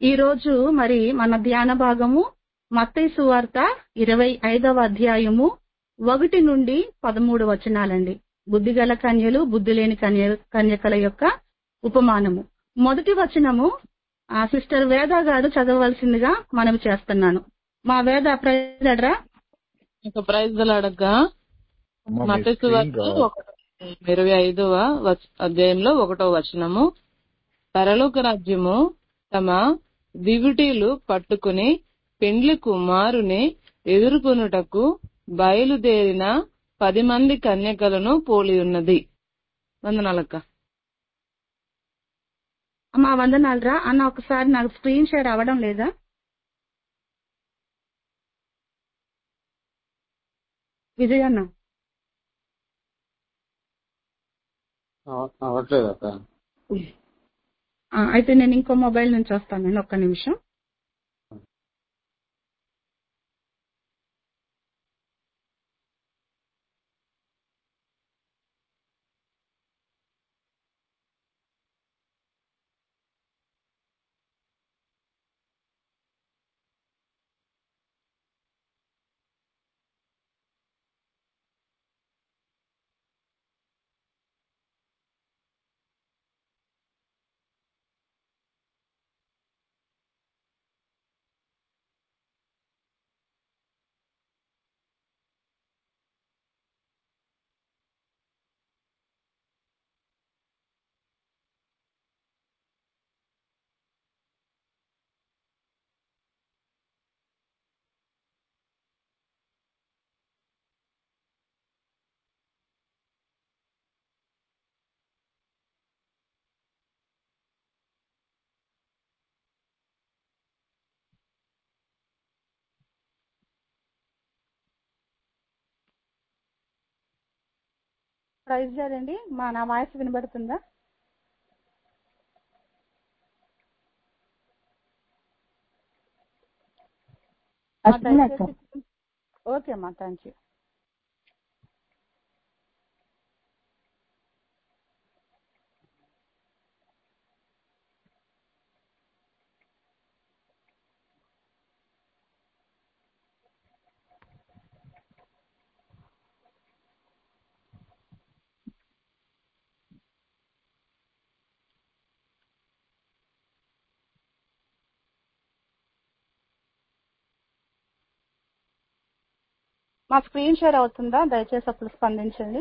ఈ రోజు మరి మన ధ్యాన భాగము మత్తయి సువార్త 25వ అధ్యాయము 1 నుండి 13 వచనాలండి. బుద్ధిగల కన్యలు, బుద్ధి లేని కన్యకల యొక్క ఉపమానము. మొదటి వచనము సిస్టర్ వేద గారు చదవవలసిందిగా మనవి చేస్తున్నాను. మా వేద ప్రైజ్రా ప్రైజ్ అడగ్గా మత్తయి సువార్త 25వ అధ్యాయంలో 1వ వచనము. పరలోక రాజ్యము తమ దివిటీలు పట్టుకుని పెండ్లి కుమారుని ఎదుర్కొనుటకు బయలుదేరిన 10 మంది కన్యకలను పోలి ఉన్నది. వందనాలక్క. అమ్మా వందనాలరా అన్న. ఒకసారి నాకు స్క్రీన్ షేర్ అవ్వడం లేదా? విజయ్ అన్న అయితే నేను ఇంకో మొబైల్ నుంచి వస్తానండి, ఒక్క నిమిషం. ప్రైజ్ చేయండి. నా వాయిస్ వినబడుతుందా? ఓకే అమ్మా, థ్యాంక్ యూ. మా స్క్రీన్ షేర్ అవుతుందా? దయచేసి అప్పుడు స్పందించండి.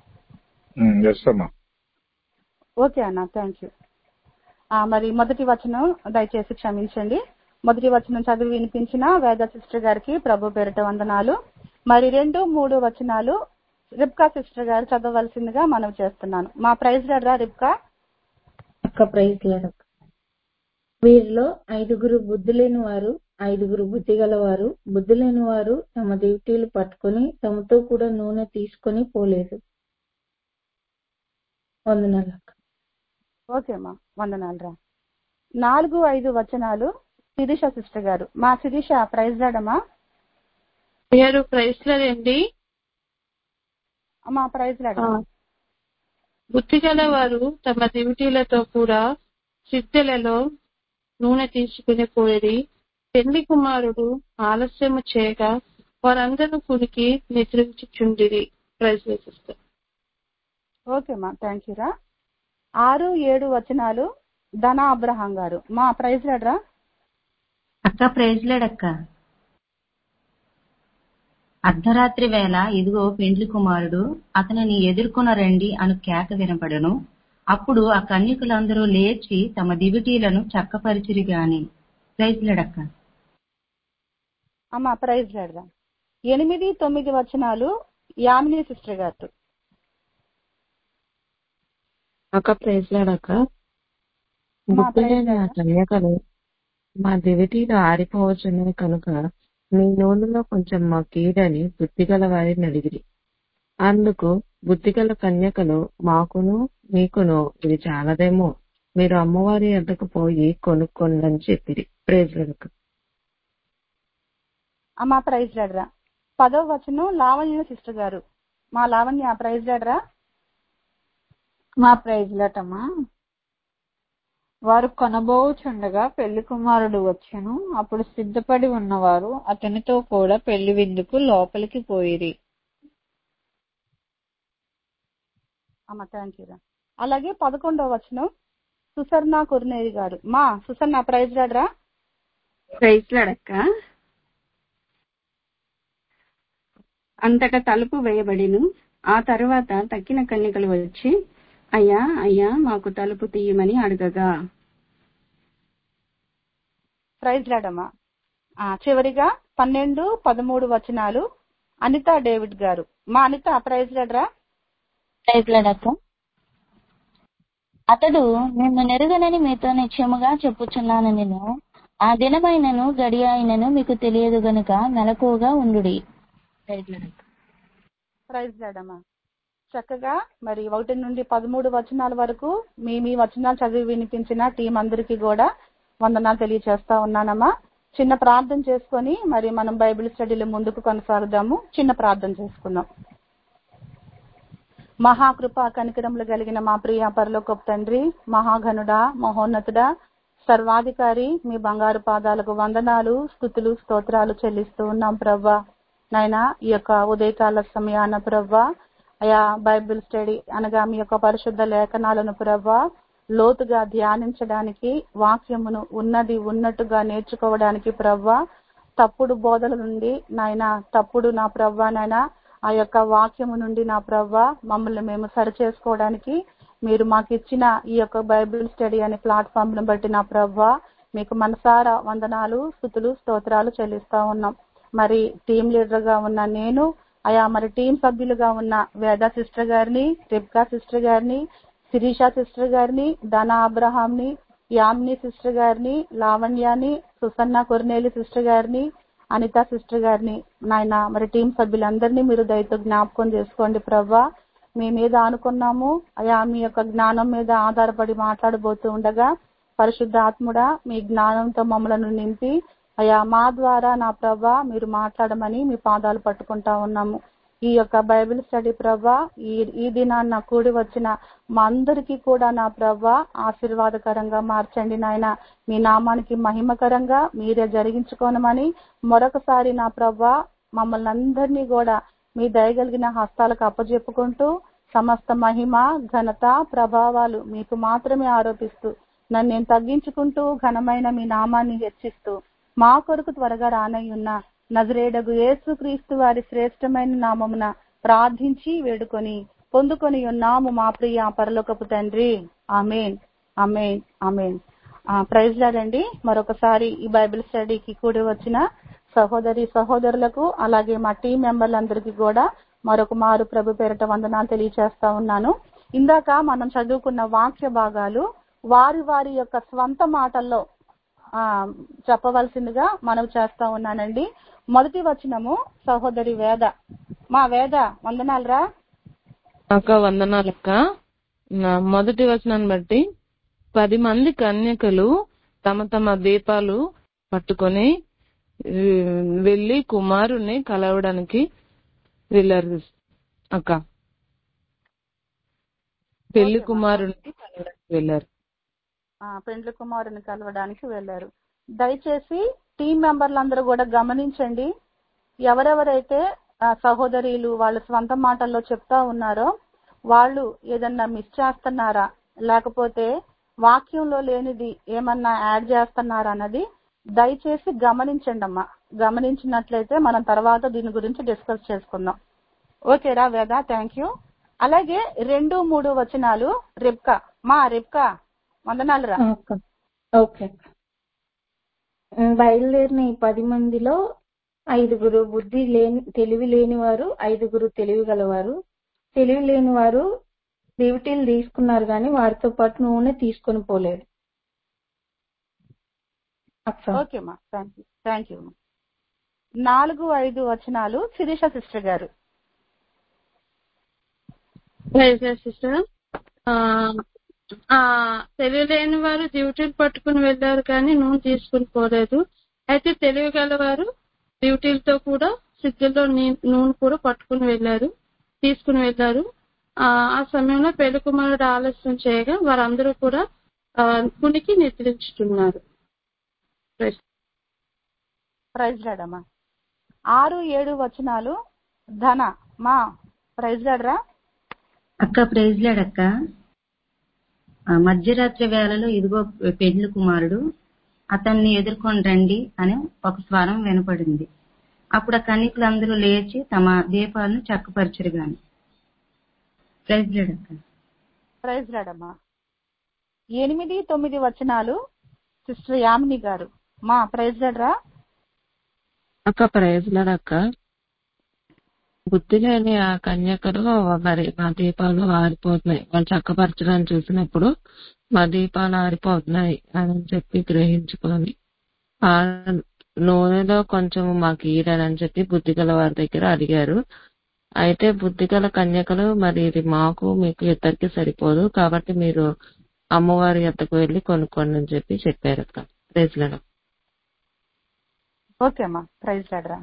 ఓకే అన్న, థ్యాంక్ యూ. మరి మొదటి వచనం దయచేసి క్షమించండి. మొదటి వచనం చదివి వినిపించిన వేద సిస్టర్ గారికి ప్రభు పేరిట వందనాలు. మరి 2, 3 వచనాలు రిబ్కా సిస్టర్ గారు చదవవలసిందిగా మనవి చేస్తున్నాను. మా ప్రైజ్ రా రిబ్కా అక్క. ప్రైజ్ లేదక్క. వీరిలో 5 బుద్ధి లేని వారు, 5 బుద్ధి గలవారు. బుద్ధి లేని వారు తమ దివిటీలు పట్టుకుని తమతో కూడా నూనె తీసుకొని పోలేదు. వందనాలు అక్క. ఓకే అమ్మా, వందనాలు రా. 4, 5 వచనాలు శిరీష సిస్టర్ గారు. మా శిరీష ప్రైజ్ రాడమ్మా. ప్రైజ్ లేదండి. అమ్మా ప్రైజ్ రాడ. బుద్ధి గల వారు తమ దివిటీలతో కూడా సిద్ధెలలో నూనె తీసుకుని పోయేది. పెళ్లి కుమారుడు ఆలస్యము చేయగా వారందరూ కునికి నిద్రించుచుండిరి. ప్రైజ్ చేస్తారు. ఓకే అమ్మా, థ్యాంక్ యూ రా. 6, 7 వచనాలు ధన అబ్రహాం గారు. మా ప్రైజ్ రాడరా అక్క. ప్రైజ్ లేడక్క. అర్ధరాత్రి వేళ ఇదిగో పెండ్లి కుమారుడు, అతనిని ఎదుర్కొన రండి అను కేక వినపడను. అప్పుడు ఆ కన్యకులందరూ లేచి తమ దివిటీలను చక్కపరిచిరి గాని. ప్రైజ్ లేడక్క. అమ్మా ప్రైజ్ రాడరా. 8, 9 వచనాలు యామిని సిస్టర్ గారు. అక్క. ప్రైజ్ లాడక్క. బుద్ధులైన కన్యకలు మా దివిటీలు ఆరిపోవచ్చున్నవి కనుక మీ నూనెలో కొంచెం మాకీడని బుద్ధిగల వారిని అడిగిరి. అందుకు బుద్ధిగల కన్యకలు మాకును మీకును ఇది చాలదేమో, మీరు అమ్మవారి వద్దకు పోయి కొనుక్కోండి చెప్పిరి. ప్రైజ్ లాడక్క. అమ్మా ప్రైజ్ రాడరా. 10వ వచనం లావణ్య సిస్టర్ గారు. మా లావణ్య ప్రైజ్ రాడరా. మా ప్రైజ్ లటమ్మా. వారు కొనబోచుండగా పెళ్లి కుమారుడు వచ్చెను. అప్పుడు సిద్ధపడి ఉన్నవారు అతనితో కూడా పెళ్లి విందుకు లోపలికి పోయిరి. థ్యాంక్ యూ రా. అలాగే 11వ వచనం సుసర్ణ కొర్నేరి గారు. మా సుసర్ణ ప్రైజ్ రాడరా. ప్రైజ్ లాడక్క. అంతటా తలుపు వేయబడిను. ఆ తరువాత తక్కిన కన్యకలు వచ్చి అయ్యా అయ్యా మాకు తలుపు తీయమని అడగగా. ప్రైజ్ రాడమ్మా. చివరిగా 12, 13 వచనాలు అనిత డేవిడ్ గారు. మా అనిత ప్రైజ్ రాడరా. ప్రైజ్ లాడక్క. అతడు నిన్ను నెరుగనని మీతో నిశ్చయముగా చెప్పుచున్నాను. నేను ఆ దినమైనను గడియ అయినను మీకు తెలియదు గనుక మెలకువగా ఉండుడి. ప్రైజ్ లాడమ్మా. చక్కగా మరి 1 నుండి 13 వచనాల వరకు మీ వచనాలు చదివి వినిపించిన టీం అందరికీ కూడా వందనాలు తెలియజేస్తా ఉన్నానమ్మా. చిన్న ప్రార్థన చేసుకొని మరి మనం బైబిల్ స్టడీలో ముందుకు కొనసాగుదాము. చిన్న ప్రార్థన చేసుకుందాం. మహాకృప కనికరములు కలిగిన మా ప్రియ పరలోకపు తండ్రి, మహాఘనుడా, మహోన్నతుడా, సర్వాధికారి, మీ బంగారు పాదాలకు వందనాలు, స్తుతులు, స్తోత్రాలు చెల్లిస్తూ ఉన్నాం ప్రవ్వా. నాయనా ఈ యొక్క ఉదయకాల సమయాన ప్రవ్వా అయా బైబిల్ స్టడీ అనగా మీ యొక్క పరిశుద్ధ లేఖనాలను ప్రవ్వా లోతుగా ధ్యానించడానికి, వాక్యమును ఉన్నట్టుగా నేర్చుకోవడానికి ప్రవ్వా తప్పుడు బోధల నుండి నాయనా తప్పుడు నా ప్రవ్వా నాయనా ఆ యొక్క వాక్యము నుండి నా ప్రవ్వా మమ్మల్ని మేము సరిచేసుకోవడానికి మీరు మాకు ఇచ్చిన ఈ యొక్క బైబిల్ స్టడీ అనే ప్లాట్ఫామ్ ను బట్టి నా ప్రవ్వా మీకు మనసారా వందనాలు, స్తుతులు, స్తోత్రాలు చెల్లిస్తా ఉన్నాం. మరి టీం లీడర్ గా ఉన్న నేను అయా మరి టీం సభ్యులుగా ఉన్న వేద సిస్టర్ గారిని, రిబ్కా సిస్టర్ గారిని, శిరీష సిస్టర్ గారిని, ధనా అబ్రహాంని, యామిని సిస్టర్ గారిని, లావణ్యాని, సుసన్న కొర్నేలి సిస్టర్ గారిని, అనిత సిస్టర్ గారిని నాయన మరి టీం సభ్యులందరినీ మీరు దయతో జ్ఞాపకం చేసుకోండి ప్రవ్వా. మీ మీద ఆనుకున్నాము అయా మీ యొక్క జ్ఞానం మీద ఆధారపడి మాట్లాడబోతూ ఉండగా పరిశుద్ధ ఆత్ముడా మీ జ్ఞానంతో మమ్మలను నింపి అయా మా ద్వారా నా ప్రవ్వా మీరు మాట్లాడమని మీ పాదాలు పట్టుకుంటా ఉన్నాము. ఈ యొక్క బైబిల్ స్టడీ ప్రవ్వా ఈ దినాన్న కూడి వచ్చిన మా అందరికీ కూడా నా ప్రవ్వా ఆశీర్వాదకరంగా మార్చండి నాయన. మీ నామానికి మహిమకరంగా మీరే జరిగించుకోనమని మరొకసారి నా ప్రవ్వా మమ్మల్ని అందరినీ కూడా మీ దయగలిగిన హస్తాలకు అప్పజెప్పుకుంటూ సమస్త మహిమ, ఘనత, ప్రభావాలు మీకు మాత్రమే ఆరోపిస్తూ నన్ను నేను తగ్గించుకుంటూ ఘనమైన మీ నామాన్ని హెచ్చిస్తూ మా కొరకు త్వరగా రానయ్యున్న నజరేయుడగు యేసుక్రీస్తు వారి శ్రేష్టమైన నామమున ప్రార్థించి వేడుకొని పొందుకొని ఉన్నాము మా ప్రియ పరలోకపు తండ్రి. Amen, amen, amen. Praise Lord. మరొకసారి ఈ బైబిల్ స్టడీకి కూడి వచ్చిన సహోదరి సహోదరులకు అలాగే మా టీం మెంబర్లందరికీ కూడా మరొక మారు ప్రభు పేరిట వందనాలు తెలియజేస్తా ఉన్నాను. ఇందాక మనం చదువుకున్న వాక్య భాగాలు వారి వారి యొక్క స్వంత మాటల్లో చెప్పవలసిందిగా మనవి చేస్తా ఉన్నానండి. మొదటి వచనము సహోదరి వేద. మా వేద వందనాలరా అక్క. వందనాలక్క. మొదటి వచనాన్ని బట్టి 10 మంది కన్యకలు తమ తమ దీపాలు పట్టుకొని వెళ్లి కుమారుణ్ణి కలవడానికి వెళ్ళారు అక్క. పెళ్లి కుమారుణ్ణి కలవడానికి వెళ్ళారు. పెండ్లి కుమారుని కలవడానికి వెళ్ళారు. దయచేసి టీం మెంబర్లందరూ కూడా గమనించండి. ఎవరెవరైతే సహోదరీలు వాళ్ళ స్వంత మాటల్లో చెప్తా ఉన్నారో వాళ్ళు ఏదన్నా మిస్ చేస్తున్నారా లేకపోతే వాక్యంలో లేనిది ఏమన్నా యాడ్ చేస్తున్నారా అన్నది దయచేసి గమనించండి అమ్మా. గమనించినట్లయితే మనం తర్వాత దీని గురించి డిస్కస్ చేసుకుందాం. ఓకేరా వేద, థ్యాంక్ యూ. అలాగే 2, 3 వచనాలు రిబ్కా. మా రిబ్కా వందనాలు రా. ఓకే. బయలుదేరిన ఈ 10 మందిలో 5 తెలివి లేని వారు, 5 తెలివి గలవారు. తెలివి లేని వారు దివిటీలు తీసుకున్నారు కానీ వారితో పాటు నూనె తీసుకొని పోలేదు. ఓకే మా, థ్యాంక్ యూ. 4, 5 వచనాలు శిరీష సిస్టర్ గారు. సిస్టర్, తెలియలేని వారు డ్యూటీలు పట్టుకుని వెళ్ళారు కానీ నూనె తీసుకుని పోలేదు. అయితే తెలివి గలవారు డ్యూటీలతో కూడా సిద్ధుల్లో నూనె కూడా తీసుకుని వెళ్ళారు. ఆ సమయంలో పెళ్లి కుమారుడు ఆలస్యం చేయగా వారందరూ కూడా కునికి నిద్రించుతున్నారు. ప్రైజ్ లాడమ్మా. 6-7 వచనాలు ధన మా ప్రైజ్ లాడరా. అక్క ప్రైజ్ లాడక్క. మధ్యరాత్రి వేళలో ఇదిగో పెండ్లి కుమారుడు అతన్ని ఎదుర్కొని రండి అని ఒక స్వరం వినపడింది. అప్పుడు ఆ కన్యకులందరూ లేచి తమ దీపాలను చక్కపరచరు గాని. ప్రైజ్ లాడక్క. ప్రైజ్ లాడమ్మా. 8-9 వచనాలు సిస్టర్ యామిని గారు మా ప్రైజ్ లాడరా. అక్క ప్రైజ్ లాడక్క. బుద్ధి లేని ఆ కన్యకలు మరి మా దీపాలు ఆరిపోతున్నాయి, వాళ్ళు చక్కపరచడానికి చూసినప్పుడు మా దీపాలు ఆరిపోతున్నాయి అని చెప్పి గ్రహించుకొని ఆ నూనెలో కొంచెం మాకు ఈరని చెప్పి బుద్ధి గల వారి దగ్గర అడిగారు. అయితే బుద్ధి గల కన్యకలు మరి ఇది మాకు మీకు ఇద్దరికి సరిపోదు, కాబట్టి మీరు అమ్మవారి ఎద్దకు వెళ్ళి కొనుక్కోండి అని చెప్పి చెప్పారు అక్క. Praise Lord. ఓకే అమ్మా ప్రైజ్ లాడరా.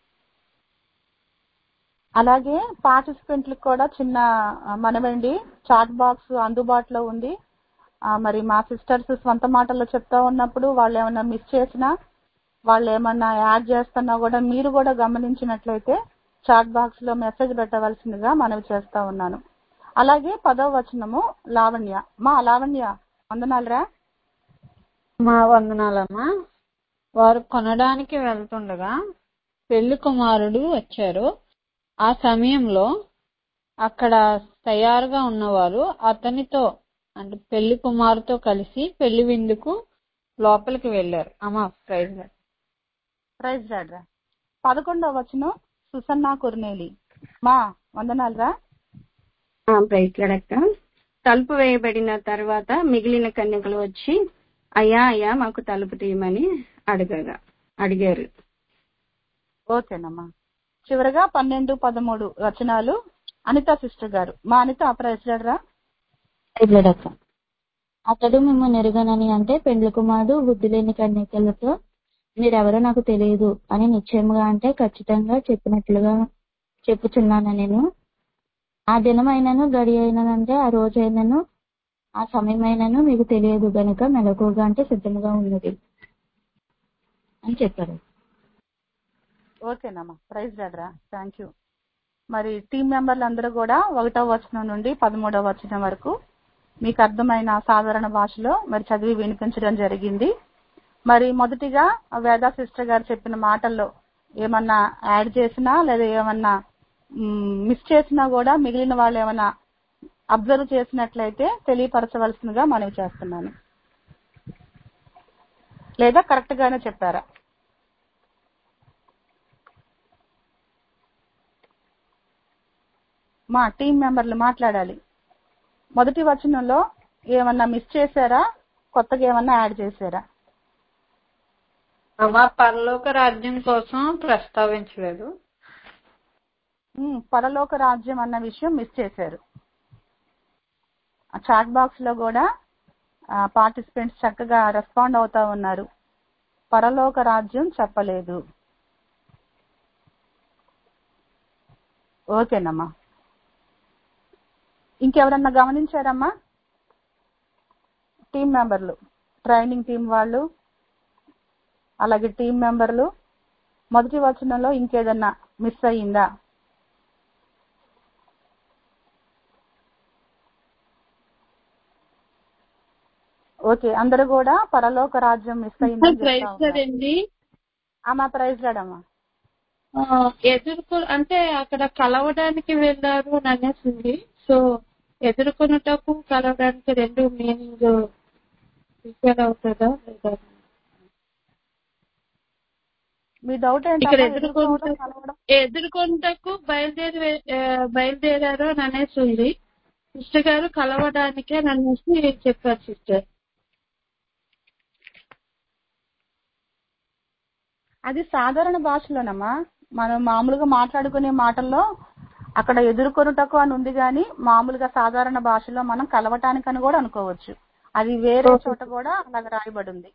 అలాగే పార్టిసిపెంట్లకు కూడా చిన్న మనమండి, చాట్ బాక్స్ అందుబాటులో ఉంది. మరి మా సిస్టర్స్ స్వంత మాటల్లో చెప్తా ఉన్నప్పుడు వాళ్ళు ఏమన్నా మిస్ చేసినా, వాళ్ళు ఏమన్నా యాడ్ చేస్తున్నా కూడా మీరు కూడా గమనించినట్లయితే చాట్ బాక్స్ లో మెసేజ్ పెట్టవలసిందిగా మనవి చేస్తా ఉన్నాను. అలాగే 10వ వచనము లావణ్య మా లావణ్య వందనాలరా. మా వందనాలమ్మా. వారు కొనడానికి వెళ్తుండగా పెళ్లి కుమారుడు వచ్చారు. ఆ సమయంలో అక్కడ తయారుగా ఉన్నవారు అతనితో అంటే పెళ్లి కుమారుతో కలిసి పెళ్లి విందుకు లోపలికి వెళ్ళారు. అమ్మా ప్రైజ్ లాడ్. ప్రైజ్ లాడ్రా. 11వ వచనం సుసన్నా కుర్నేలి మా వందనాలరా. ప్రైజ్ లాడక్క. తలుపు వేయబడిన తర్వాత మిగిలిన కన్యకలు వచ్చి అయ్యా అయ్యా మాకు తలుపు తీయమని అడిగారు. ఓకేనమ్మా. చివరగా 12-13 వచనాలు అనిత సిస్టర్ గారు మా అనిత ప్రైజ్ లాడరా. అతడు మిమ్మల్ని ఎరుగనని అంటే పెండ్లి కుమారుడు బుద్ధి లేని కన్యకలతో మీరెవరో నాకు తెలియదు అని నిశ్చయముగా అంటే ఖచ్చితంగా చెప్పినట్లుగా చెప్పుచున్నాను. నేను ఆ దినమైనను గడి అయినంటే ఆ రోజైనను ఆ సమయమైనను మీకు తెలియదు గనుక మెలకుగా అంటే సిద్ధంగా ఉన్నది అని చెప్పారు. ఓకేనమ్మా ప్రైజ్ లాడరా. Thank you. మరి టీం మెంబర్లు అందరూ కూడా 1వ వచనం నుండి 13వ వచనం వరకు మీకు అర్థమైన సాధారణ భాషలో మరి చదివి వినిపించడం జరిగింది. మరి మొదటిగా వేదా సిస్టర్ గారు చెప్పిన మాటల్లో ఏమన్నా యాడ్ చేసినా లేదా ఏమన్నా మిస్ చేసినా కూడా మిగిలిన వాళ్ళు ఏమన్నా అబ్జర్వ్ చేసినట్లయితే తెలియపరచవలసిందిగా మనవి చేస్తున్నాను. లేదా కరెక్ట్ గానే చెప్పారా? మా టీం మెంబర్లు మాట్లాడాలి. మొదటి వచనంలో ఏమన్నా మిస్ చేశారా, కొత్తగా ఏమన్నా యాడ్ చేశారా? పరలోక రాజ్యం కోసం ప్రస్తావించలేదు. పరలోక రాజ్యం అన్న విషయం మిస్ చేశారు. చాట్ బాక్స్ లో కూడా పార్టిసిపెంట్స్ చక్కగా రెస్పాండ్ అవుతా ఉన్నారు. పరలోక రాజ్యం చెప్పలేదు. ఓకేనమ్మా. ఇంకెవరన్నా గమనించారమ్మా? టీం మెంబర్లు, ట్రైనింగ్ టీం వాళ్ళు, అలాగే టీం మెంబర్లు మొదటి వచనంలో ఇంకేదన్నా మిస్ అయ్యిందా? ఓకే, అందరూ కూడా పరలోక రాజ్యం మిస్ అయ్యింది. అమ్మా ప్రైజ్ లాడమ్మా. అంటే అక్కడ కలవడానికి వెళ్ళారు అని అనేసింది. సో ఎదుర్కొనుటకు కలవడానికి రెండు మీనింగ్ ప్రిపేర్ అవుతుందా లేదా? మీ డౌట్ ఇక్కడ ఎదుర్కొంటకు బయలుదేరారు అని అనేసింది. సిస్టర్ గారు కలవడానికే అనేసి చెప్పారు సిస్టర్. అది సాధారణ భాషలోనమ్మా, మనం మామూలుగా మాట్లాడుకునే మాటల్లో అక్కడ ఎదుర్కొనుటకు అని ఉంది కానీ మామూలుగా సాధారణ భాషలో మనం కలవటానికని కూడా అనుకోవచ్చు. అది వేరే చోట కూడా అలాగ రాయబడి ఉంది.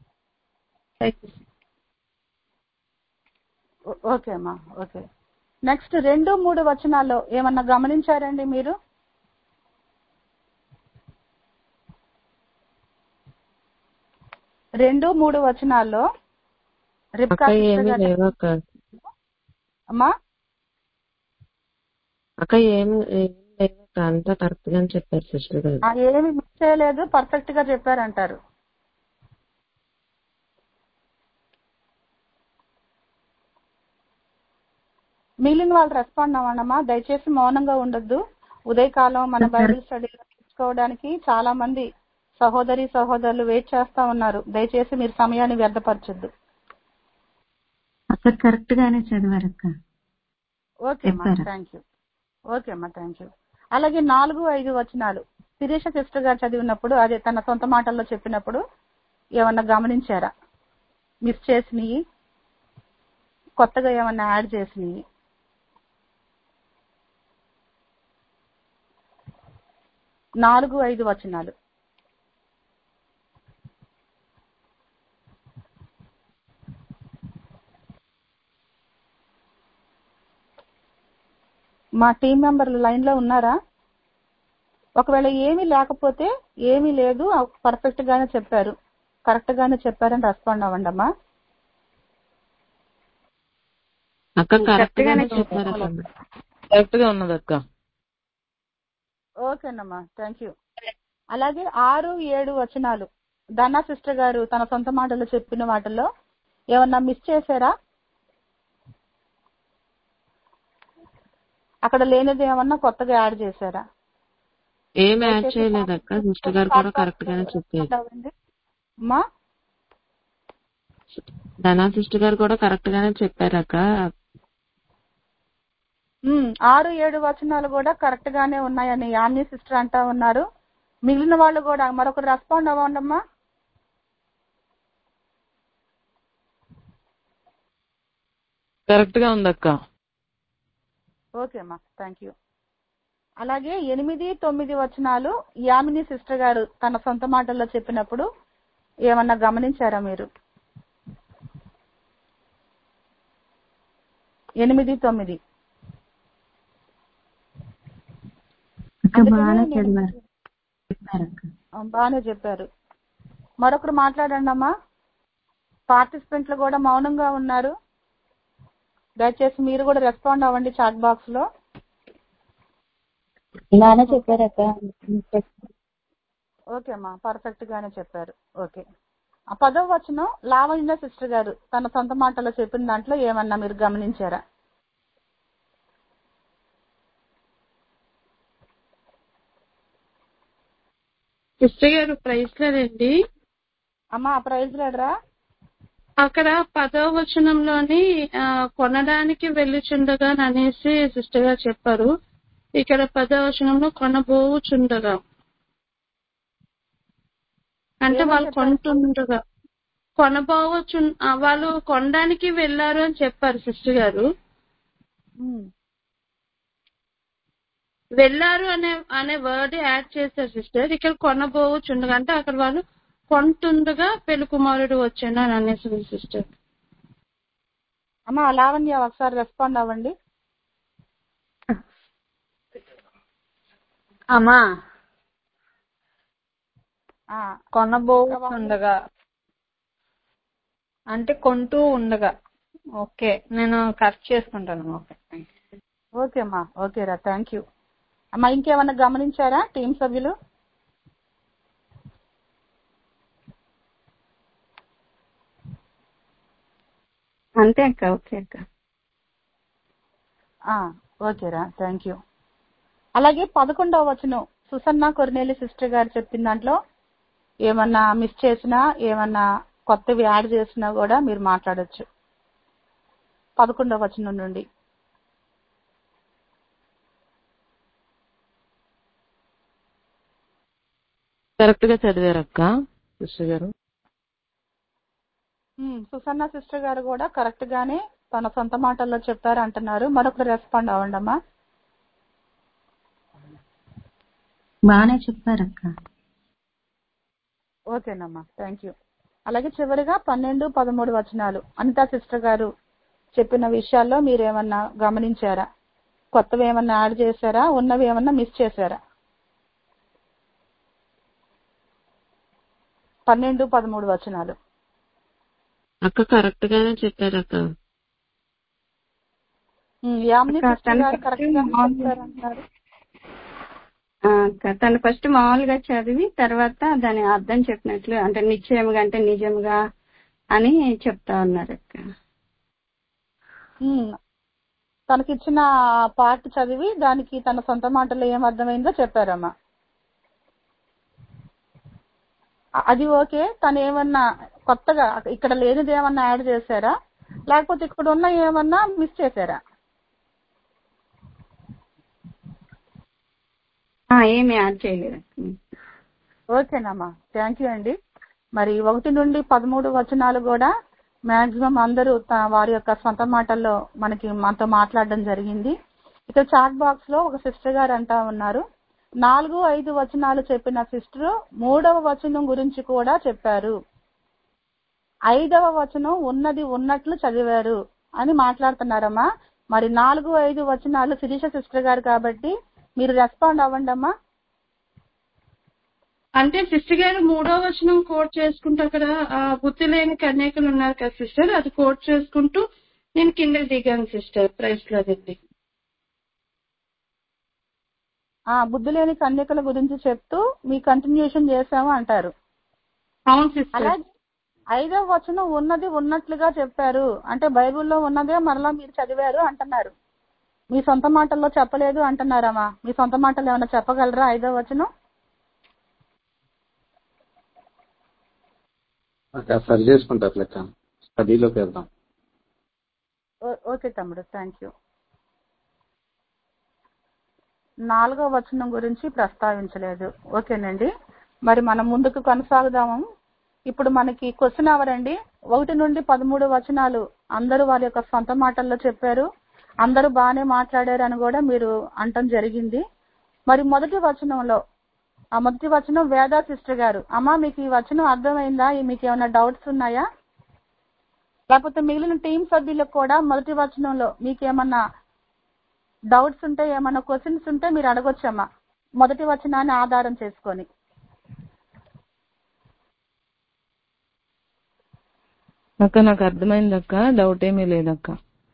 ఓకే అమ్మా. ఓకే, నెక్స్ట్ 2-3 వచనాల్లో ఏమన్నా గమనించారండి మీరు? 2, 3 వచనాల్లో రిబ్కా అక్క సిస్టర్ ఏమీ గారు లేవు అక్క. అమ్మా అక్క ఏం లేవు అక్క, అంతా కరెక్ట్ గానే చెప్పారు సిస్టర్ గారు. ఏమి మిస్ చేయలేదు, పర్ఫెక్ట్ గా చెప్పారంటారు. మిగిలిన వాళ్ళు రెస్పాండ్ అవ్వండమ్మా, దయచేసి మౌనంగా ఉండొద్దు. ఉదయకాలం మన బైబిల్ స్టడీలో నేర్చుకోవడానికి చాలా మంది సహోదరులు వెయిట్ చేస్తా ఉన్నారు. దయచేసి మీరు సమయాన్ని వ్యర్థపరచొద్దు. అక్కడ కరెక్ట్ గానే చదివారక్క. ఓకే అమ్మా, థ్యాంక్ యూ. ఓకే అమ్మా, థ్యాంక్ యూ. అలాగే 4, 5 వచనాలు శిరీష సిస్టర్ గారు చదివినప్పుడు, అదే తన సొంత మాటల్లో చెప్పినప్పుడు ఏమన్నా గమనించారా? మిస్ చేసినవి, కొత్తగా ఏమన్నా యాడ్ చేసినవి? నాలుగు 5 వచనాలు. మా టీం మెంబర్లు లైన్ లో ఉన్నారా? ఒకవేళ ఏమీ లేకపోతే ఏమీ లేదు, పర్ఫెక్ట్ గానే చెప్పారు, కరెక్ట్ గానే చెప్పారని రెస్పాండ్ అవ్వండి అమ్మా. అక్క కరెక్ట్ గానే చెప్పారు అక్క. కరెక్ట్ గా ఉన్నది అక్క. ఓకేనమ్మా, థ్యాంక్ యూ. అలాగే 6, 7 వచనాలు ధనా సిస్టర్ గారు తన సొంత మాటల్లో చెప్పిన వాటిల్లో ఏమన్నా మిస్ చేశారా? అక్కడ లేనిది ఏమన్నా కొత్తగా యాడ్ చేశారా? ఏం యాడ్ చేయలేదు అక్క, సిస్టర్ గారు కూడా కరెక్ట్ గానే చెప్పారు. అమ్మా ధనా సిస్టర్ గారు కూడా కరెక్ట్ గానే చెప్పారు అక్క. 6, 7 వచనాలు కూడా కరెక్ట్ గానే ఉన్నాయని యామ్ని సిస్టర్ అంటా ఉన్నారు. మిగిలిన వాళ్ళు కూడా మరొకరు రెస్పాండ్ అవ్వండమ్మా. కరెక్ట్ గా ఉంది అక్క. ఓకే అమ్మా, థ్యాంక్ యూ. అలాగే 8, 9 వచనాలు యామిని సిస్టర్ గారు తన సొంత మాటల్లో చెప్పినప్పుడు ఏమన్నా గమనించారా మీరు? 8, 9 బాగానే చెప్పారు. మరొకరు మాట్లాడండి అమ్మా. పార్టిసిపెంట్లు కూడా మౌనంగా ఉన్నారు, దయచేసి మీరు కూడా రెస్పాండ్ అవ్వండి చాట్ బాక్స్ లో. బాగానే చెప్పారక్క. ఓకే అమ్మా, పర్ఫెక్ట్ గానే చెప్పారు. ఓకే. 10వ వచనం లావణ్య సిస్టర్ గారు తన సొంత మాటలో చెప్పిన దాంట్లో ఏమన్నా మీరు గమనించారా? సిస్టర్ గారు ప్రైజ్ లేదండి. అమ్మా ప్రైజ్ లేడరా? అక్కడ 10వ వచనంలోని కొనడానికి వెళ్ళుచుండగా అనేసి సిస్టర్ గారు చెప్పారు. ఇక్కడ 10వ వచనంలో కొనబోచుండగా అంటే వాళ్ళు కొంటుండగా, వాళ్ళు కొనడానికి వెళ్ళారు అని చెప్పారు సిస్టర్ గారు. వెళ్ళారు అనే వర్డ్ యాడ్ చేశారు సిస్టర్. ఇక్కడ కొనబోచుండగా అంటే అక్కడ వాళ్ళు కొంటుండగా పెళ్లి కుమారుడు వచ్చాను అని అనేసి సిస్టర్. అమ్మా లావణ్య ఒకసారి రెస్పాండ్ అవ్వండి అమ్మా. కొనబోతుండగా అంటే కొంటూ ఉండగా. ఓకే, నేను కరెక్ట్ చేసుకుంటాను. ఓకే అమ్మా, ఓకేరా, థ్యాంక్ యూ. అమ్మా ఇంకేమన్నా గమనించారా టీం సభ్యులు? అంతే అక్క. ఓకే అక్క. ఓకేరా, థ్యాంక్ యూ. అలాగే 11వ వచనం సుసన్న కొర్నేలి సిస్టర్ గారు చెప్పిన దాంట్లో ఏమన్నా మిస్ చేసినా, ఏమన్నా కొత్తవి యాడ్ చేసినా కూడా మీరు మాట్లాడొచ్చు. 11వ వచనం నుండి. కరెక్ట్ గా చదివారు అక్క సిస్టర్ గారు. సుసన్న సిస్టర్ గారు కూడా కరెక్ట్ గానే తన సొంత మాటల్లో చెప్పారు అంటున్నారు. మరొకరు రెస్పాండ్ అవ్వండి అమ్మా. బాగానే చెప్పారక్క. ఓకేనమ్మా, థ్యాంక్ యూ. అలాగే చివరిగా 12, 13 వచనాలు అనితా సిస్టర్ గారు చెప్పిన విషయాల్లో మీరు ఏమన్నా గమనించారా? కొత్తవి ఏమన్నా యాడ్ చేశారా? ఉన్నవి ఏమన్నా మిస్ చేశారా? 12, 13 వచనాలు. అక్క కరెక్ట్ గానే చెప్పారు అక్క. యామిని అక్క, సిస్టర్ తను గారు ఫస్ట్ కరెక్ట్ గా మామూలుగా చెప్తారంటున్నారు. అక్క, తను ఫస్ట్ మామూలుగా చదివి తర్వాత దాని అర్థం చెప్పినట్లు, అంటే నిశ్చయముగా అంటే నిజముగా అని చెప్తా ఉన్నారు అక్క. తనకిచ్చిన పార్ట్ చదివి దానికి తన సొంత మాటల్లో ఏం అర్థమైందో చెప్పారమ్మా. అది ఓకే. తను ఏమన్నా కొత్తగా ఇక్కడ లేనిది ఏమన్నా యాడ్ చేశారా, లేకపోతే ఇక్కడ ఉన్న ఏమన్నా మిస్ చేశారా? ఏమి యాడ్ చేయలేదు. ఓకేనమ్మా, థ్యాంక్ యూ అండి. మరి 1 నుండి 13 వచనాలు కూడా మాక్సిమం అందరూ వారి యొక్క సొంత మాటల్లో మనతో మాట్లాడడం జరిగింది. ఇక చాట్ బాక్స్ లో ఒక సిస్టర్ గారు అంటా ఉన్నారు, 4, 5 వచనాలు చెప్పిన సిస్టర్ 3వ వచనం గురించి కూడా చెప్పారు, 5వ వచనం ఉన్నది ఉన్నట్లు చదివారు అని మాట్లాడుతున్నారమ్మా. మరి 4, 5 వచనాలు శిరీష సిస్టర్ గారు కాబట్టి మీరు రెస్పాండ్ అవ్వండి అమ్మా. అంటే సిస్టర్ గారు 3వ వచనం కోట్ చేసుకుంటూ అక్కడ బుద్ధి లేని కన్యకలు ఉన్నారు కదా సిస్టర్, అది కోట్ చేసుకుంటూ నేను కిందకి దిగాను సిస్టర్. ప్రైస్ లేదండి. బుద్ధి లేని కన్యకల గురించి చెప్తూ మీ కంటిన్యూషన్ చేసాము అంటారు. అవును సిస్టర్. అలాగే 5వ వచనం ఉన్నది ఉన్నట్లుగా చెప్పారు అంటే బైబిల్లో ఉన్నదే మరలా మీరు చదివారు అంటున్నారు. మీ సొంత మాటల్లో చెప్పలేదు అంటున్నారమ్మా. మీ సొంత మాటలు ఏమైనా చెప్పగలరా 5వ వచనం? సరి చేసుకుంటారు లెక్క. స్టడీలోకి వెళ్దాం. ఓకే తమ్ముడు, థ్యాంక్ యూ. 4వ వచనం గురించి ప్రస్తావించలేదు. ఓకేనండి, మరి మనం ముందుకు కొనసాగుదాము. ఇప్పుడు మనకి క్వశ్చన్ అవర్ అండి. 1 నుండి 13 వచనాలు అందరూ వారి యొక్క సొంత మాటల్లో చెప్పారు, అందరూ బాగానే మాట్లాడారు అని కూడా మీరు అంటం జరిగింది. మరి మొదటి వచనం వేదా సిస్టర్ గారు, అమ్మా మీకు ఈ వచనం అర్థమైందా, మీకు ఏమైనా డౌట్స్ ఉన్నాయా? లేకపోతే మిగిలిన టీం సభ్యులకు కూడా మొదటి వచనంలో మీకు ఏమన్నా డౌట్స్ ఉంటే, ఏమన్నా క్వశ్చన్స్ ఉంటే మీరు అడగొచ్చమ్మా, మొదటి వచనాన్ని ఆధారం చేసుకొని. అక్క నాకు అర్థమైందక్క, డౌట్ ఏమీ లేదక్క.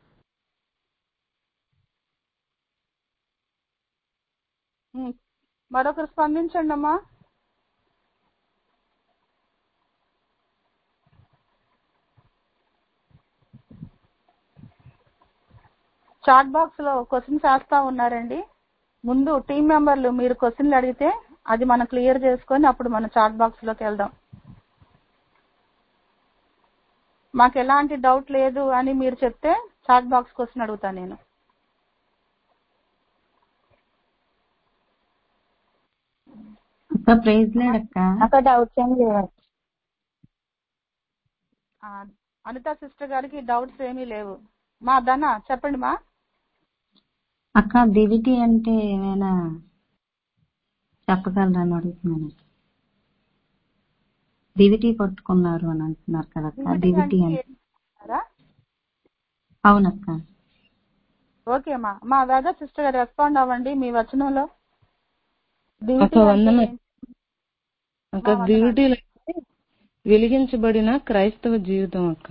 మరొకరు స్పందించండి అమ్మా. చాట్ బాక్స్ లో క్వశ్చన్స్ వేస్తా ఉన్నారండి. ముందు టీం మెంబర్లు మీరు క్వశ్చన్లు అడిగితే అది మనం క్లియర్ చేసుకొని అప్పుడు మనం చాట్ బాక్స్ లోకి వెళ్దాం. మాకు ఎలాంటి డౌట్ లేదు అని మీరు చెప్తే చాట్ బాక్స్ క్వశ్చన్ అడుగుతాను నేను. ప్రైజ్ లార్డ్ అక్క. అక్కడ డౌట్స్ ఏమి లేవు. అనిత సిస్టర్ గారికి డౌట్స్ ఏమీ లేవు. మా ధన చెప్పండి మా. అక్క దివిటి అంటే ఏమైనా చెప్పగలరని అడుగుతున్నాను. దివిటి పట్టుకున్నారు అని అంటున్నారు కదా అక్క. దివిటి అంటే అవునక్క. ఓకే మా వేద సిస్టర్ గారు రెస్పాండ్ అవ్వండి మీ వచనంలో. దివిటీ వెలిగించబడిన క్రైస్తవ జీవితం అక్క.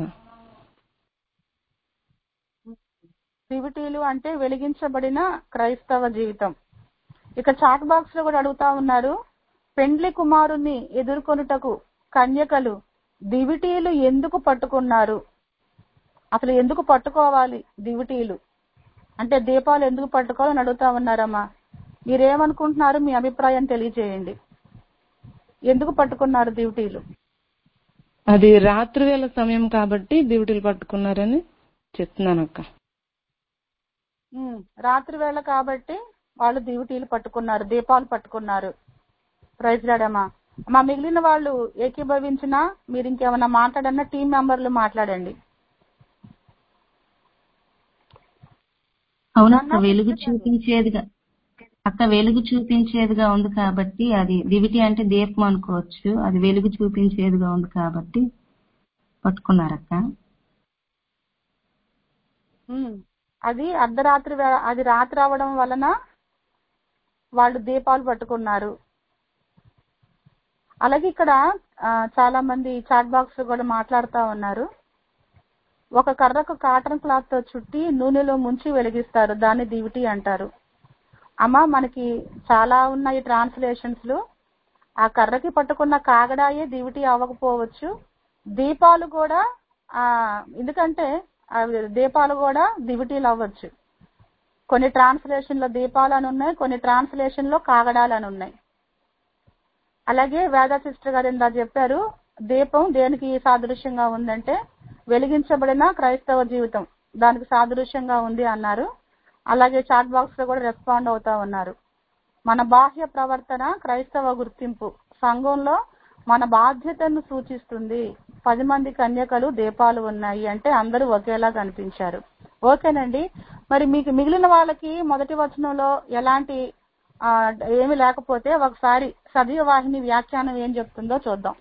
దివిటీలు అంటే వెలిగించబడిన క్రైస్తవ జీవితం. ఇక చాట్ బాక్స్ లో కూడా అడుగుతా ఉన్నారు, పెండ్లి కుమారుని ఎదుర్కొనుటకు కన్యకలు దివిటీలు ఎందుకు పట్టుకున్నారు, అసలు ఎందుకు పట్టుకోవాలి దివిటీలు అంటే దీపాలు ఎందుకు పట్టుకోవాలని అడుగుతా ఉన్నారమ్మా. మీరేమనుకుంటున్నారు, మీ అభిప్రాయం తెలియజేయండి. ఎందుకు పట్టుకున్నారు దివిటీలు? అది రాత్రి వేళ సమయం కాబట్టి దివిటీలు పట్టుకున్నారని చెప్తున్నానక్క. రాత్రి వేళ కాబట్టి వాళ్ళు దివిటీలు పట్టుకున్నారు, దీపాలు పట్టుకున్నారు. ప్రైజ్ రాడమ్మా. మా మిగిలిన వాళ్ళు ఏకీభవించినా మీరు ఇంకేమన్నా మాట్లాడన్నా టీం మెంబర్లు మాట్లాడండి. అవునక్క, వెలుగు చూపించేదిగా ఉంది కాబట్టి అది దివిటి అంటే దీపం అనుకోవచ్చు. అది వెలుగు చూపించేదిగా ఉంది కాబట్టి పట్టుకున్నారక్క. అది అర్ధరాత్రి అది రాత్రి అవడం వలన వాళ్ళు దీపాలు పట్టుకున్నారు. అలాగే ఇక్కడ చాలా మంది చాట్ బాక్స్ కూడా మాట్లాడుతూ ఉన్నారు. ఒక కర్రకు కాటన్ క్లాత్ తో చుట్టి నూనెలో ముంచి వెలిగిస్తారు, దాన్ని దివిటి అంటారు. అమ్మా మనకి చాలా ఉన్నాయి ట్రాన్స్లేషన్స్ లో. ఆ కర్రకి పట్టుకున్న కాగడాయే దివిటి అవ్వకపోవచ్చు. దీపాలు కూడా ఎందుకంటే దీపాలు కూడా దివిటీలు అవ్వచ్చు. కొన్ని ట్రాన్స్లేషన్ లో దీపాలు అని ఉన్నాయి, కొన్ని ట్రాన్స్లేషన్ లో కాగడాలు అని ఉన్నాయి. అలాగే వేద సిస్టర్ గారు ఇందా చెప్పారు, దీపం దేనికి సాదృశ్యంగా ఉందంటే వెలిగించబడిన క్రైస్తవ జీవితం దానికి సాదృశ్యంగా ఉంది అన్నారు. అలాగే చాట్ బాక్స్ లో కూడా రెస్పాండ్ అవుతా ఉన్నారు. మన బాహ్య ప్రవర్తన క్రైస్తవ గుర్తింపు సంఘంలో మన బాధ్యతను సూచిస్తుంది. 10 మంది కన్యకలు దీపాలు ఉన్నాయి అంటే అందరూ ఒకేలా కనిపించారు. ఓకేనండి. మరి మీకు మిగిలిన వాళ్ళకి మొదటి వచనంలో ఎలాంటి ఏమి లేకపోతే ఒకసారి సజీవవాహిని వ్యాఖ్యానం ఏం చెప్తుందో చూద్దాం.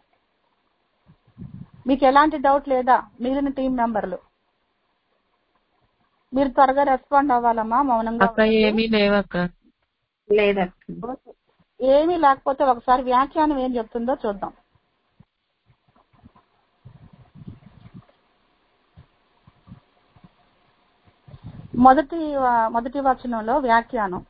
మీకు ఎలాంటి డౌట్ లేదా? మిగిలిన టీం మెంబర్లు మీరు త్వరగా రెస్పాండ్ అవ్వాలమ్మా. మౌనంగా ఏమీ లేవక్క. లేదక్క. ఏమీ లేకపోతే ఒకసారి వ్యాఖ్యానం ఏం చెప్తుందో చూద్దాం. మొదటి వచనంలో వ్యాఖ్యానం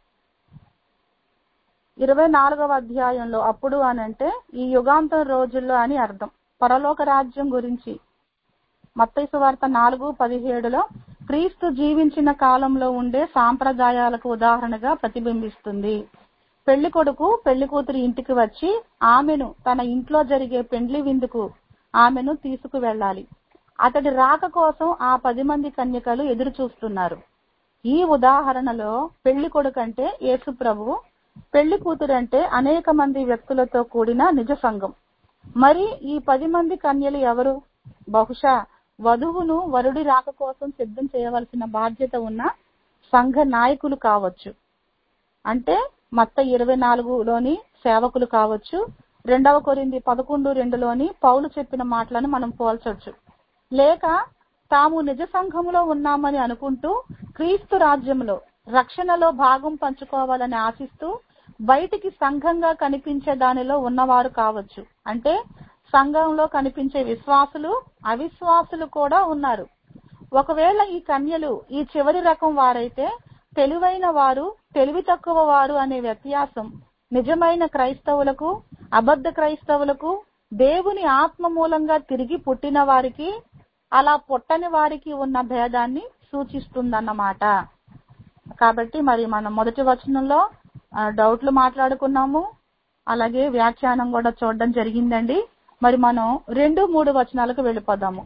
24వ అధ్యాయంలో అప్పుడు అనంటే ఈ యుగాంతం రోజుల్లో అని అర్థం. పరలోక రాజ్యం గురించి మత్తయి సువార్త 4:17లో క్రీస్తు జీవించిన కాలంలో ఉండే సాంప్రదాయాలకు ఉదాహరణగా ప్రతిబింబిస్తుంది. పెళ్లి కొడుకు పెళ్లి కూతురు ఇంటికి వచ్చి ఆమెను తన ఇంట్లో జరిగే పెండ్లి విందుకు ఆమెను తీసుకువెళ్ళాలి. అతడి రాక కోసం ఆ 10 మంది కన్యకలు ఎదురు చూస్తున్నారు. ఈ ఉదాహరణలో పెళ్లి కొడుకు అంటే యేసు ప్రభువు, పెళ్లి కూతురు అంటే అనేక మంది వ్యక్తులతో కూడిన నిజ సంఘం. మరి ఈ 10 మంది కన్యలు ఎవరు? బహుశా వధువును వరుడి రాక కోసం సిద్ధం చేయవలసిన బాధ్యత ఉన్న సంఘ నాయకులు కావచ్చు. అంటే మత్తయి 24లోని సేవకులు కావచ్చు. 2వ కొరింథీ 11:2లోని పౌలు చెప్పిన మాటలను మనం పోల్చొచ్చు. లేక తాము నిజ సంఘములో ఉన్నామని అనుకుంటూ క్రీస్తు రాజ్యంలో రక్షణలో భాగం పంచుకోవాలని ఆశిస్తూ బయటికి సంఘంగా కనిపించే దానిలో ఉన్నవారు కావచ్చు. అంటే సంఘంలో కనిపించే విశ్వాసులు అవిశ్వాసులు కూడా ఉన్నారు. ఒకవేళ ఈ కన్యలు ఈ చివరి రకం వారైతే తెలివైన వారు తెలివి తక్కువ వారు అనే వ్యత్యాసం నిజమైన క్రైస్తవులకు అబద్ధ క్రైస్తవులకు దేవుని ఆత్మ మూలంగా తిరిగి పుట్టిన వారికి అలా పుట్టని వారికి ఉన్న భేదాన్ని సూచిస్తుందన్నమాట. కాబట్టి మరి మనం మొదటి వచనంలో డౌట్లు మాట్లాడుకున్నాము, అలాగే వ్యాఖ్యానం కూడా చూడడం జరిగిందండి. మరి మనం 2-3 వచనాలకు వెళ్ళిపోదాము.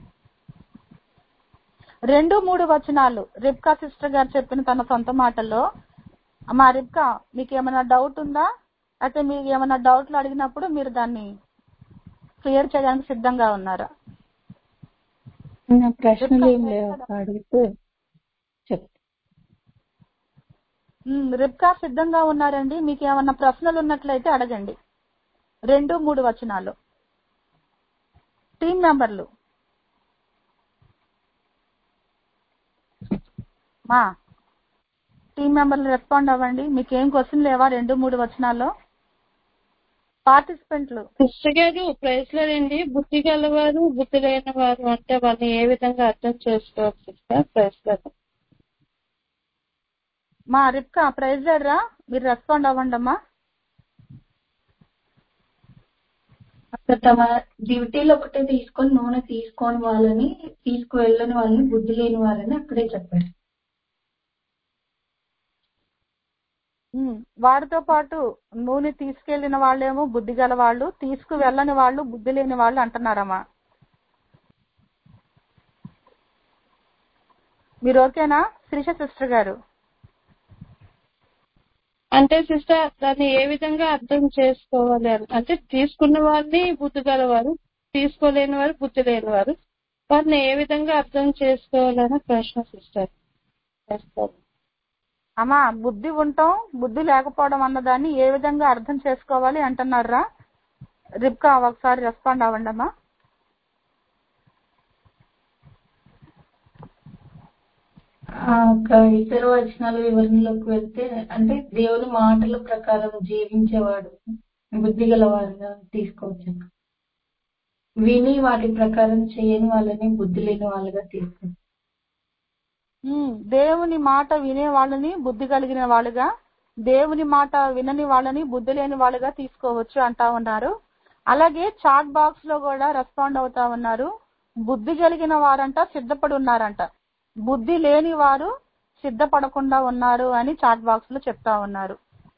2-3 వచనాలు రిబ్కా సిస్టర్ గారు చెప్పిన తన సొంత మాటల్లో. అమ్మా రిబ్కా, మీకు ఏమైనా డౌట్ ఉందా? అయితే మీకు ఏమైనా డౌట్లు అడిగినప్పుడు మీరు దాన్ని క్లియర్ చేయడానికి సిద్ధంగా ఉన్నారా? ప్రశ్నలు ఏం లేవు అడిగితే రిబ్కా సిద్ధంగా ఉన్నారండి. మీకు ఏమన్నా ప్రశ్నలు ఉన్నట్లయితే అడగండి. 2-3 వచనాలు. టీం మెంబర్లు రెస్పాండ్ అవ్వండి. మీకేం క్వశ్చన్ లేవా 2-3 వచనాల్లో? పార్టిసిపెంట్లు సిస్టర్ గారు ప్రైజ్లండి. బుద్ధి గలవారు బుద్ధి లేని వారు అంటే వాళ్ళని ఏ విధంగా అర్థం చేసుకోవాలి సిస్టర్? ప్రైజ్లేదు మా రిబ్కా ప్రైజ్లరా, మీరు రెస్పాండ్ అవ్వండి అమ్మా. తమ డ్యూటీలో ఒకటే తీసుకొని నూనె తీసుకొని వాళ్ళని తీసుకువెళ్ళని వాళ్ళని బుద్ధి లేని వారని అక్కడే చెప్పారు. వారితో పాటు నూనె తీసుకెళ్లిన వాళ్ళేమో బుద్ధి గల వాళ్ళు, తీసుకువెళ్ళని వాళ్ళు బుద్ధి లేని వాళ్ళు అంటున్నారమ్మా. మీరు ఓకేనా శ్రీష సిస్టర్ గారు? అంటే సిస్టర్ దాన్ని ఏ విధంగా అర్థం చేసుకోవాలి అంటే తీసుకున్న వాళ్ళని బుద్ధి గలవారు, తీసుకోలేని వారు బుద్ధి లేని వారు, వారిని ఏ విధంగా అర్థం చేసుకోవాలని ప్రశ్న సిస్టర్. అమ్మా బుద్ధి ఉండటం బుద్ధి లేకపోవడం అన్నదాన్ని ఏ విధంగా అర్థం చేసుకోవాలి అంటున్నారా? రిబ్కా ఒకసారి రెస్పాండ్ అవ్వండి అమ్మా. ఇతర వచనాల వివరణలోకి వెళ్తే అంటే దేవుని మాటల ప్రకారం జీవించేవాడు బుద్ధి గల వారుగా తీసుకోవచ్చు. విని వాటి ప్రకారం చేయని వాళ్ళని బుద్ధి లేని వాళ్ళుగా తీసుకోవచ్చు. దేవుని మాట వినే వాళ్ళని బుద్ధి కలిగిన వాళ్ళుగా, దేవుని మాట వినని వాళ్ళని బుద్ధి లేని వాళ్ళుగా తీసుకోవచ్చు అంటా ఉన్నారు. అలాగే చాట్ బాక్స్ లో కూడా రెస్పాండ్ అవుతా ఉన్నారు. బుద్ధి కలిగిన వారంట సిద్ధపడి ఉన్నారంట, బుద్ధి లేని వారు సిద్ధపడకుండా ఉన్నారు అని చాట్ బాక్స్ లో చెప్తా ఉన్నారు.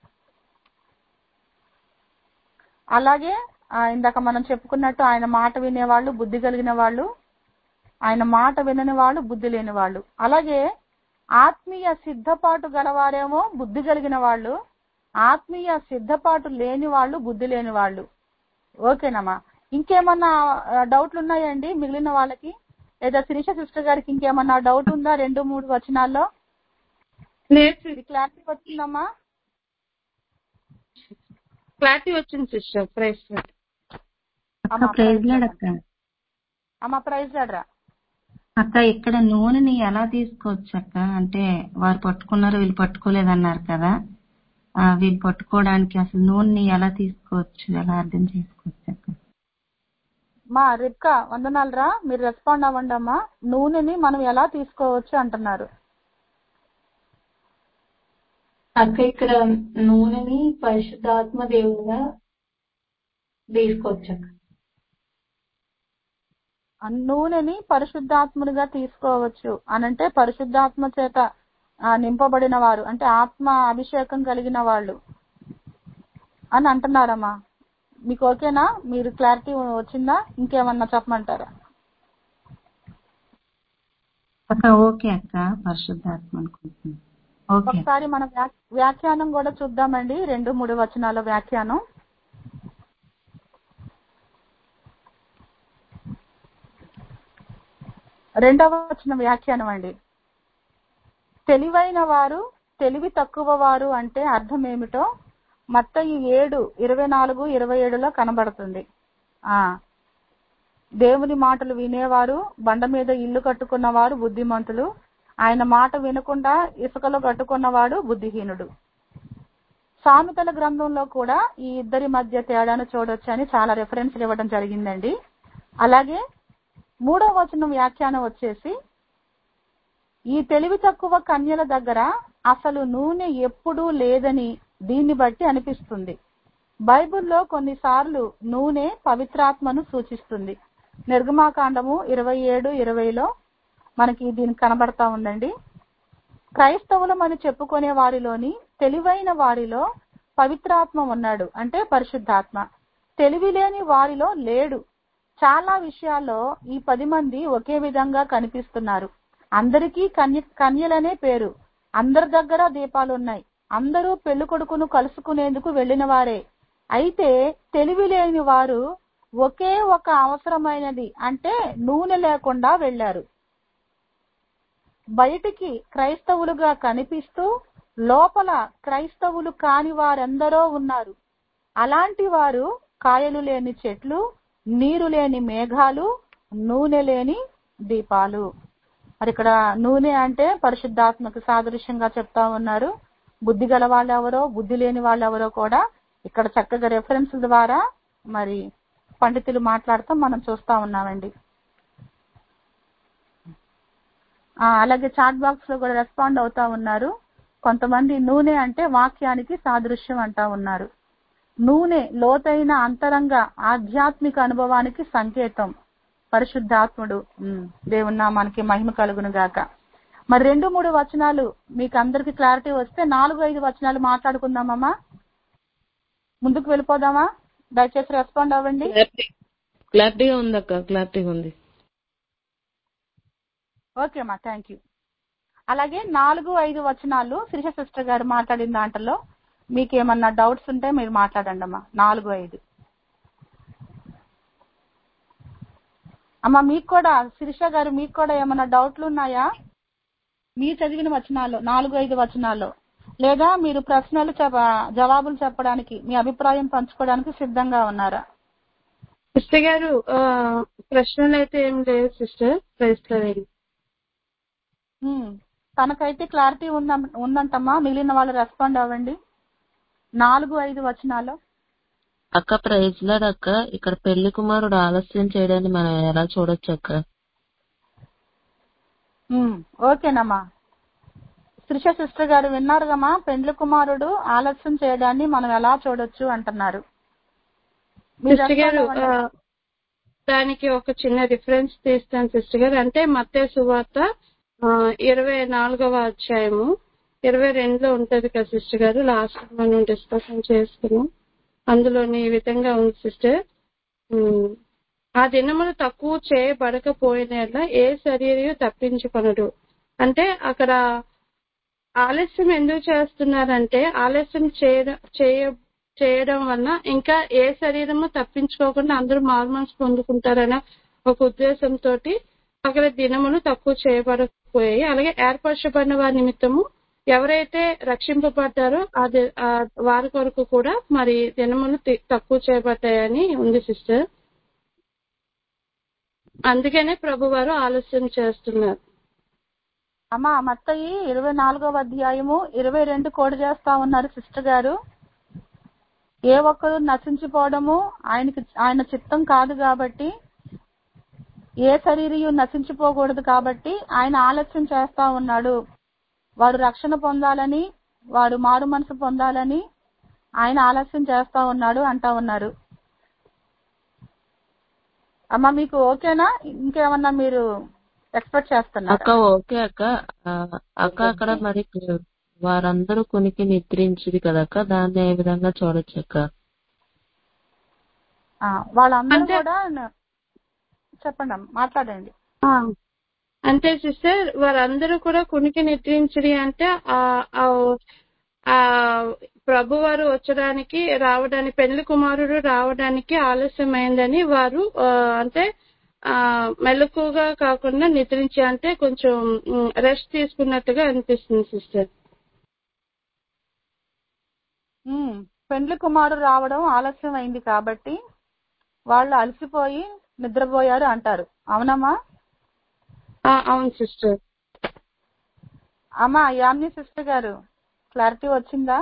అలాగే ఇందాక మనం చెప్పుకున్నట్టు ఆయన మాట వినేవాళ్ళు బుద్ధి కలిగిన వాళ్ళు, ఆయన మాట వినని వాళ్ళు బుద్ధి లేని వాళ్ళు. అలాగే ఆత్మీయ సిద్ధపాటు గలవారేమో బుద్ధి కలిగిన వాళ్ళు, ఆత్మీయ సిద్ధపాటు లేని వాళ్ళు బుద్ధి లేని వాళ్ళు. ఓకేనమ్మా? ఇంకేమన్నా డౌట్లు ఉన్నాయండి మిగిలిన వాళ్ళకి? లేదా శిరీష సిస్టర్ గారికి ఇంకేమన్నా డౌట్ ఉందా 2-3 వచనాల్లో? క్లారిటీ వచ్చిందమ్మా? క్లారిటీ వచ్చింది సిస్టర్. ప్రైజ్ అమ్మా ప్రైజ్ లాడ్ అక్క. అమ్మా ప్రైజ్ లాడ్రా. అక్క ఇక్కడ నూనెని ఎలా తీసుకోవచ్చు అక్క? అంటే వారు పట్టుకున్నారు వీళ్ళు పట్టుకోలేదన్నారు కదా, వీళ్ళు పట్టుకోవడానికి అసలు నూనెని ఎలా తీసుకోవచ్చు, ఎలా అర్థం చేసుకోవచ్చు అక్క? మా రిబ్కా వందనాలరా, మీరు రెస్పాండ్ అవ్వండి అమ్మా. నూనెని మనం ఎలా తీసుకోవచ్చు అంటున్నారు అక్క. ఇక్కడ నూనెని పరిశుద్ధాత్మ దేవునిగా తీసుకోవచ్చు అక్క. నూనెని పరిశుద్ధాత్మునిగా తీసుకోవచ్చు అనంటే పరిశుద్ధాత్మ చేత నింపబడిన వారు అంటే ఆత్మ అభిషేకం కలిగిన వాళ్ళు అని అంటున్నారమ్మా. మీకు ఓకేనా? మీరు క్లారిటీ వచ్చిందా? ఇంకేమన్నా చెప్పమంటారా? అక్క ఓకే అక్క, పరిశుద్ధాత్మ అనుకుంటున్నాను. ఒకసారి మనం వ్యాఖ్యానం కూడా చూద్దామండి. 2-3 వచనాల వ్యాఖ్యానం. రెండవ వచనం వ్యాఖ్యానం అండి. తెలివైన వారు, తెలివి తక్కువ వారు అంటే అర్థం ఏమిటో మత్తయి 7:24-27లో కనబడుతుంది. దేవుని మాటలు వినేవారు, బండ మీద ఇల్లు కట్టుకున్నవారు బుద్ధిమంతులు, ఆయన మాట వినకుండా ఇసుకలో కట్టుకున్నవాడు బుద్ధిహీనుడు. సామెతల గ్రంథంలో కూడా ఈ ఇద్దరి మధ్య తేడాను చూడొచ్చు అని చాలా రెఫరెన్స్లు ఇవ్వడం జరిగిందండి. అలాగే 3వ వచనం వ్యాఖ్యానం వచ్చేసి, ఈ తెలివి తక్కువ కన్యల దగ్గర అసలు నూనె ఎప్పుడూ లేదని దీన్ని బట్టి అనిపిస్తుంది. బైబిల్లో కొన్నిసార్లు నూనె పవిత్రాత్మను సూచిస్తుంది. నిర్గమాకాండము 27:20లో మనకి దీనికి కనబడతా ఉందండి. క్రైస్తవులమని చెప్పుకునే వారిలోని తెలివైన వారిలో పవిత్రాత్మ ఉన్నాడు అంటే పరిశుద్ధాత్మ, తెలివి లేని వారిలో లేడు. చాలా విషయాల్లో ఈ 10 మంది ఒకే విధంగా కనిపిస్తున్నారు. అందరికీ కన్యలనే పేరు, అందరి దగ్గర దీపాలున్నాయి, అందరూ పెళ్లి కొడుకును కలుసుకునేందుకు వెళ్ళిన వారే. అయితే తెలివి లేని వారు ఒకే ఒక అవసరమైనది అంటే నూనె లేకుండా వెళ్లారు. బయటికి క్రైస్తవులుగా కనిపిస్తూ లోపల క్రైస్తవులు కాని వారెందరో ఉన్నారు. అలాంటి వారు కాయలు లేని చెట్లు, నీరు లేని మేఘాలు, నూనె లేని దీపాలు. మరి ఇక్కడ నూనె అంటే పరిశుద్ధాత్మకు సాదృశ్యంగా చెప్తా ఉన్నారు. బుద్ధి గల వాళ్ళు ఎవరో బుద్ధి లేని వాళ్ళు ఎవరో కూడా ఇక్కడ చక్కగా రెఫరెన్స్ ద్వారా మరి పండితులు మాట్లాడతాం మనం చూస్తా ఉన్నామండి. అలాగే చాట్ బాక్స్ లో కూడా రెస్పాండ్ అవుతా ఉన్నారు. కొంతమంది నూనె అంటే వాక్యానికి సాదృశ్యం అంటా ఉన్నారు. నూనె లోతైన అంతరంగ ఆధ్యాత్మిక అనుభవానికి సంకేతం. పరిశుద్ధాత్ముడు, దేవుని నామానికి మహిమ కలుగును గాక. మరి 2-3 వచనాలు మీకు అందరికి క్లారిటీ వస్తే 4-5 వచనాలు మాట్లాడుకుందామమ్మా. ముందుకు వెళ్ళిపోదామా? దయచేసి రెస్పాండ్ అవ్వండి. క్లారిటీగా ఉంది అక్క, క్లారిటీగా ఉంది. ఓకే అమ్మా, థ్యాంక్ యూ. అలాగే 4-5 వచనాలు శిరీష సిస్టర్ గారు మాట్లాడిన దాంట్లో మీకు ఏమన్నా డౌట్స్ ఉంటే మీరు మాట్లాడండి అమ్మా. 4-5 అమ్మా. మీకు కూడా శిరీష గారు మీకు కూడా ఏమన్నా డౌట్లు ఉన్నాయా మీ చదివిన వచనాల్లో 4-5 వచనాల్లో? లేదా మీరు ప్రశ్నలు జవాబులు చెప్పడానికి మీ అభిప్రాయం పంచుకోవడానికి సిద్ధంగా ఉన్నారా? సిస్టర్ గారు ప్రశ్నలు అయితే ఏం లేదు సిస్టర్. ప్రైజ్ తనకైతే క్లారిటీ ఉందంటమ్మా. మిగిలిన వాళ్ళు రెస్పాండ్ అవ్వండి. 4-5 వచనాలు. అక్క ప్రైజ్ లాడ్ అక్క. ఇక్కడ పెళ్లి కుమారుడు ఆలస్యం చేయడాన్ని మనం ఎలా చూడొచ్చు అక్క? ఓకేనమ్మా. త్రిష సిస్టర్ గారు విన్నారుగమ్మా, పెండ్లి కుమారుడు ఆలస్యం చేయడాన్ని మనం ఎలా చూడొచ్చు అంటున్నారు. సిస్టర్ గారు దానికి ఒక చిన్న రిఫరెన్స్ తీస్తాను సిస్టర్ గారు. అంటే మత్తయి సువార్త 24వ అధ్యాయము 22లో ఉంటది కదా సిస్టర్ గారు. లాస్ట్ మనం డిస్కషన్ చేసుకున్నాం. అందులోని ఈ విధంగా ఉంది సిస్టర్. ఆ దినములు తక్కువ చేయబడకపోయిన ఏ శరీరయు తప్పించుకొనడు. అంటే అక్కడ ఆలస్యం ఎందుకు చేస్తున్నారంటే, ఆలస్యం చేయడం వల్ల ఇంకా ఏ శరీరము తప్పించుకోకుండా అందరూ మారుమనసు పొందుకుంటారనే ఒక ఉద్దేశంతో అక్కడ దినములు తక్కువ చేయబడకపోయాయి. అలాగే ఏర్పరచబడిన వారి నిమిత్తము ఎవరైతే రక్షింపబడ్డారో వారి కొరకు కూడా మరి దినములు తక్కువ చేయబడ్డాయని ఉంది సిస్టర్. అందుకనే ప్రభు వారు ఆలస్యం చేస్తున్నారు. అమ్మా మత్తయి 24వ అధ్యాయము 22 కోడ్ చేస్తా ఉన్నారు సిస్టర్ గారు. ఏ ఒక్కరు నశించిపోవడము ఆయన చిత్తం కాదు కాబట్టి, ఏ శరీరయు నశించిపోకూడదు కాబట్టి ఆయన ఆలస్యం చేస్తా ఉన్నాడు. వారు రక్షణ పొందాలని, వారు మారు మనసు పొందాలని ఆయన ఆలస్యం చేస్తా ఉన్నాడు అంటా ఉన్నారు. అమ్మా మీకు ఓకేనా? ఇంకేమన్నా మీరు ఎక్స్పెక్ట్ చేస్తున్నారు? అక్క ఓకే అక్క. అక్క అక్కడ మరి వారందరూ కొనికి నిద్రించింది కదక్క, దాన్ని ఏ విధంగా చూడొచ్చు అక్క? వాళ్ళందరూ కూడా చెప్పండి, మాట్లాడండి. అంటే సిస్టర్ వారందరూ కూడా కునికి నిద్రించడి అంటే ఆ ప్రభు వారు రావడానికి పెళ్లి కుమారుడు రావడానికి ఆలస్యమైందని వారు అంటే మెలకుగా కాకుండా నిద్రించి, అంటే కొంచెం రెస్ట్ తీసుకున్నట్టుగా అనిపిస్తుంది సిస్టర్. పెండ్లి కుమారుడు రావడం ఆలస్యం అయింది కాబట్టి వాళ్ళు అలసిపోయి నిద్రపోయారు అంటారు. అవునమ్మా? అవును సిస్టర్. అమ్మా యామ్ని సిస్టర్ గారు క్లారిటీ వచ్చిందా?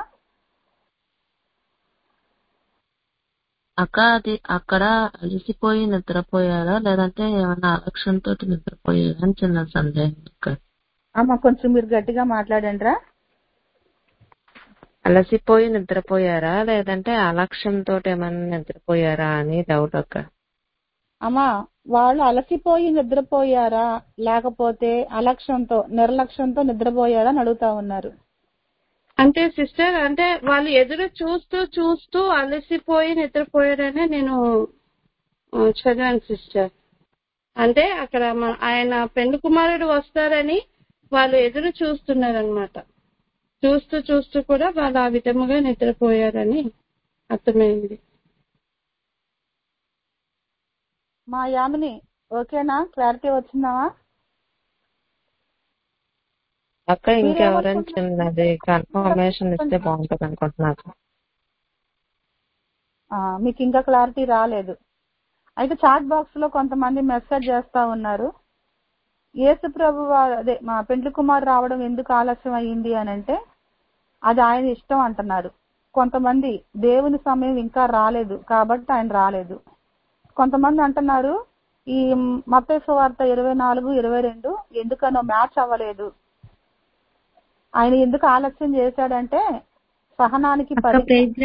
అక్క అది అక్కడ అలసిపోయి నిద్రపోయారా లేదంటే ఏమన్నా అలక్ష్యంతో నిద్రపోయారా అని చిన్న సందేహం అక్క. అమ్మా కొంచెం మీరు గట్టిగా మాట్లాడండి రా. అలసిపోయి నిద్రపోయారా లేదంటే అలక్ష్యంతో ఏమన్నా నిద్రపోయారా అని డౌట్ అక్క. అమ్మా వాళ్ళు అలసిపోయి నిద్రపోయారా లేకపోతే నిర్లక్ష్యంతో నిద్రపోయారా అని అడుగుతా ఉన్నారు. అంటే సిస్టర్ అంటే వాళ్ళు ఎదురు చూస్తూ అలసిపోయి నిద్రపోయారనే నేను చదివాను సిస్టర్. అంటే అక్కడ ఆయన పెళ్లి కుమారుడు వస్తారని వాళ్ళు ఎదురు చూస్తున్నారనమాట. చూస్తూ కూడా వాళ్ళు ఆ విధముగా నిద్రపోయారని అర్థమైంది. మా యామిని ఓకేనా? క్లారిటీ వచ్చిందామా అక్క? ఇంకెవరైనా చిన్నది కన్ఫర్మేషన్ ఇస్తే బాగుంటుంది అనుకుంటున్నాను. మీకు ఇంకా క్లారిటీ రాలేదు అయితే చాట్ బాక్స్ లో కొంతమంది మెసేజ్ చేస్తా ఉన్నారు. యేసు ప్రభు అదే మా పెండ్లి కుమారు రావడం ఎందుకు ఆలస్యం అయ్యింది అని అంటే అది ఆయన ఇష్టం అంటున్నారు. కొంతమంది దేవుని సమయం ఇంకా రాలేదు కాబట్టి ఆయన రాలేదు. కొంతమంది అంటున్నారు ఈ మత్తయి సువార్త 24-22 ఎందుకనో మ్యాచ్ అవ్వలేదు. ఆయన ఎందుకు ఆలస్యం చేశాడంటే సహనానికి ప్రైజ్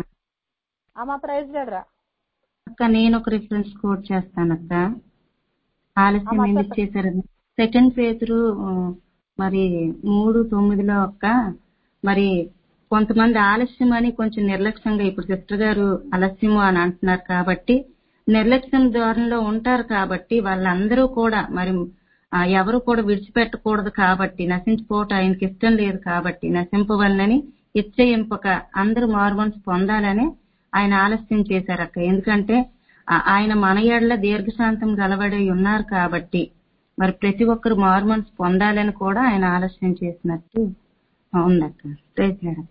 రా అక్క. నేను ఒక రిఫరెన్స్ కోట్ చేస్తానక్క. ఆలస్యం ఎందుకు చేశారు? 2 పేతురు మరి 3:9 అక్క. మరి కొంతమంది ఆలస్యం అని కొంచెం నిర్లక్ష్యంగా, ఇప్పుడు సిస్టర్ గారు ఆలస్యము అని అంటున్నారు కాబట్టి నిర్లక్ష్యం ధోరణిలో ఉంటారు కాబట్టి వాళ్ళందరూ కూడా మరి ఎవరు కూడా విడిచిపెట్టకూడదు కాబట్టి, నశించిపోవటం ఆయనకి ఇష్టం లేదు కాబట్టి నశింపవలనని ఇచ్చయింపక అందరూ మారుమనసు పొందాలని ఆయన ఆలస్యం చేశారక్క. ఎందుకంటే ఆయన మన ఎడల దీర్ఘశాంతం గలవడై ఉన్నారు కాబట్టి మరి ప్రతి ఒక్కరు మారుమనసు పొందాలని కూడా ఆయన ఆలస్యం చేసినట్టు ఉందక్క. ప్రైజ్లాడక్క.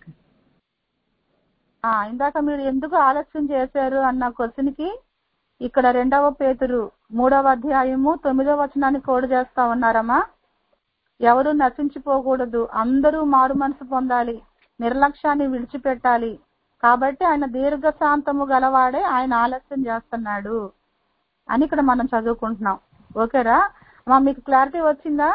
ఇందాక మీరు ఎందుకు ఆలస్యం చేశారు అన్న క్వశ్చన్ కి ఇక్కడ 2వ పేతురు 3వ అధ్యాయము 9వ వచనాన్ని కోడ్ చేస్తా ఉన్నారమ్మా. ఎవరు నశించిపోకూడదు, అందరూ మారు మనసు పొందాలి, నిర్లక్ష్యాన్ని విడిచిపెట్టాలి, కాబట్టి ఆయన దీర్ఘశాంతము గలవాడే ఆయన ఆలస్యం చేస్తున్నాడు అని ఇక్కడ మనం చదువుకుంటున్నాం. ఓకేరా మీకు క్లారిటీ వచ్చిందా?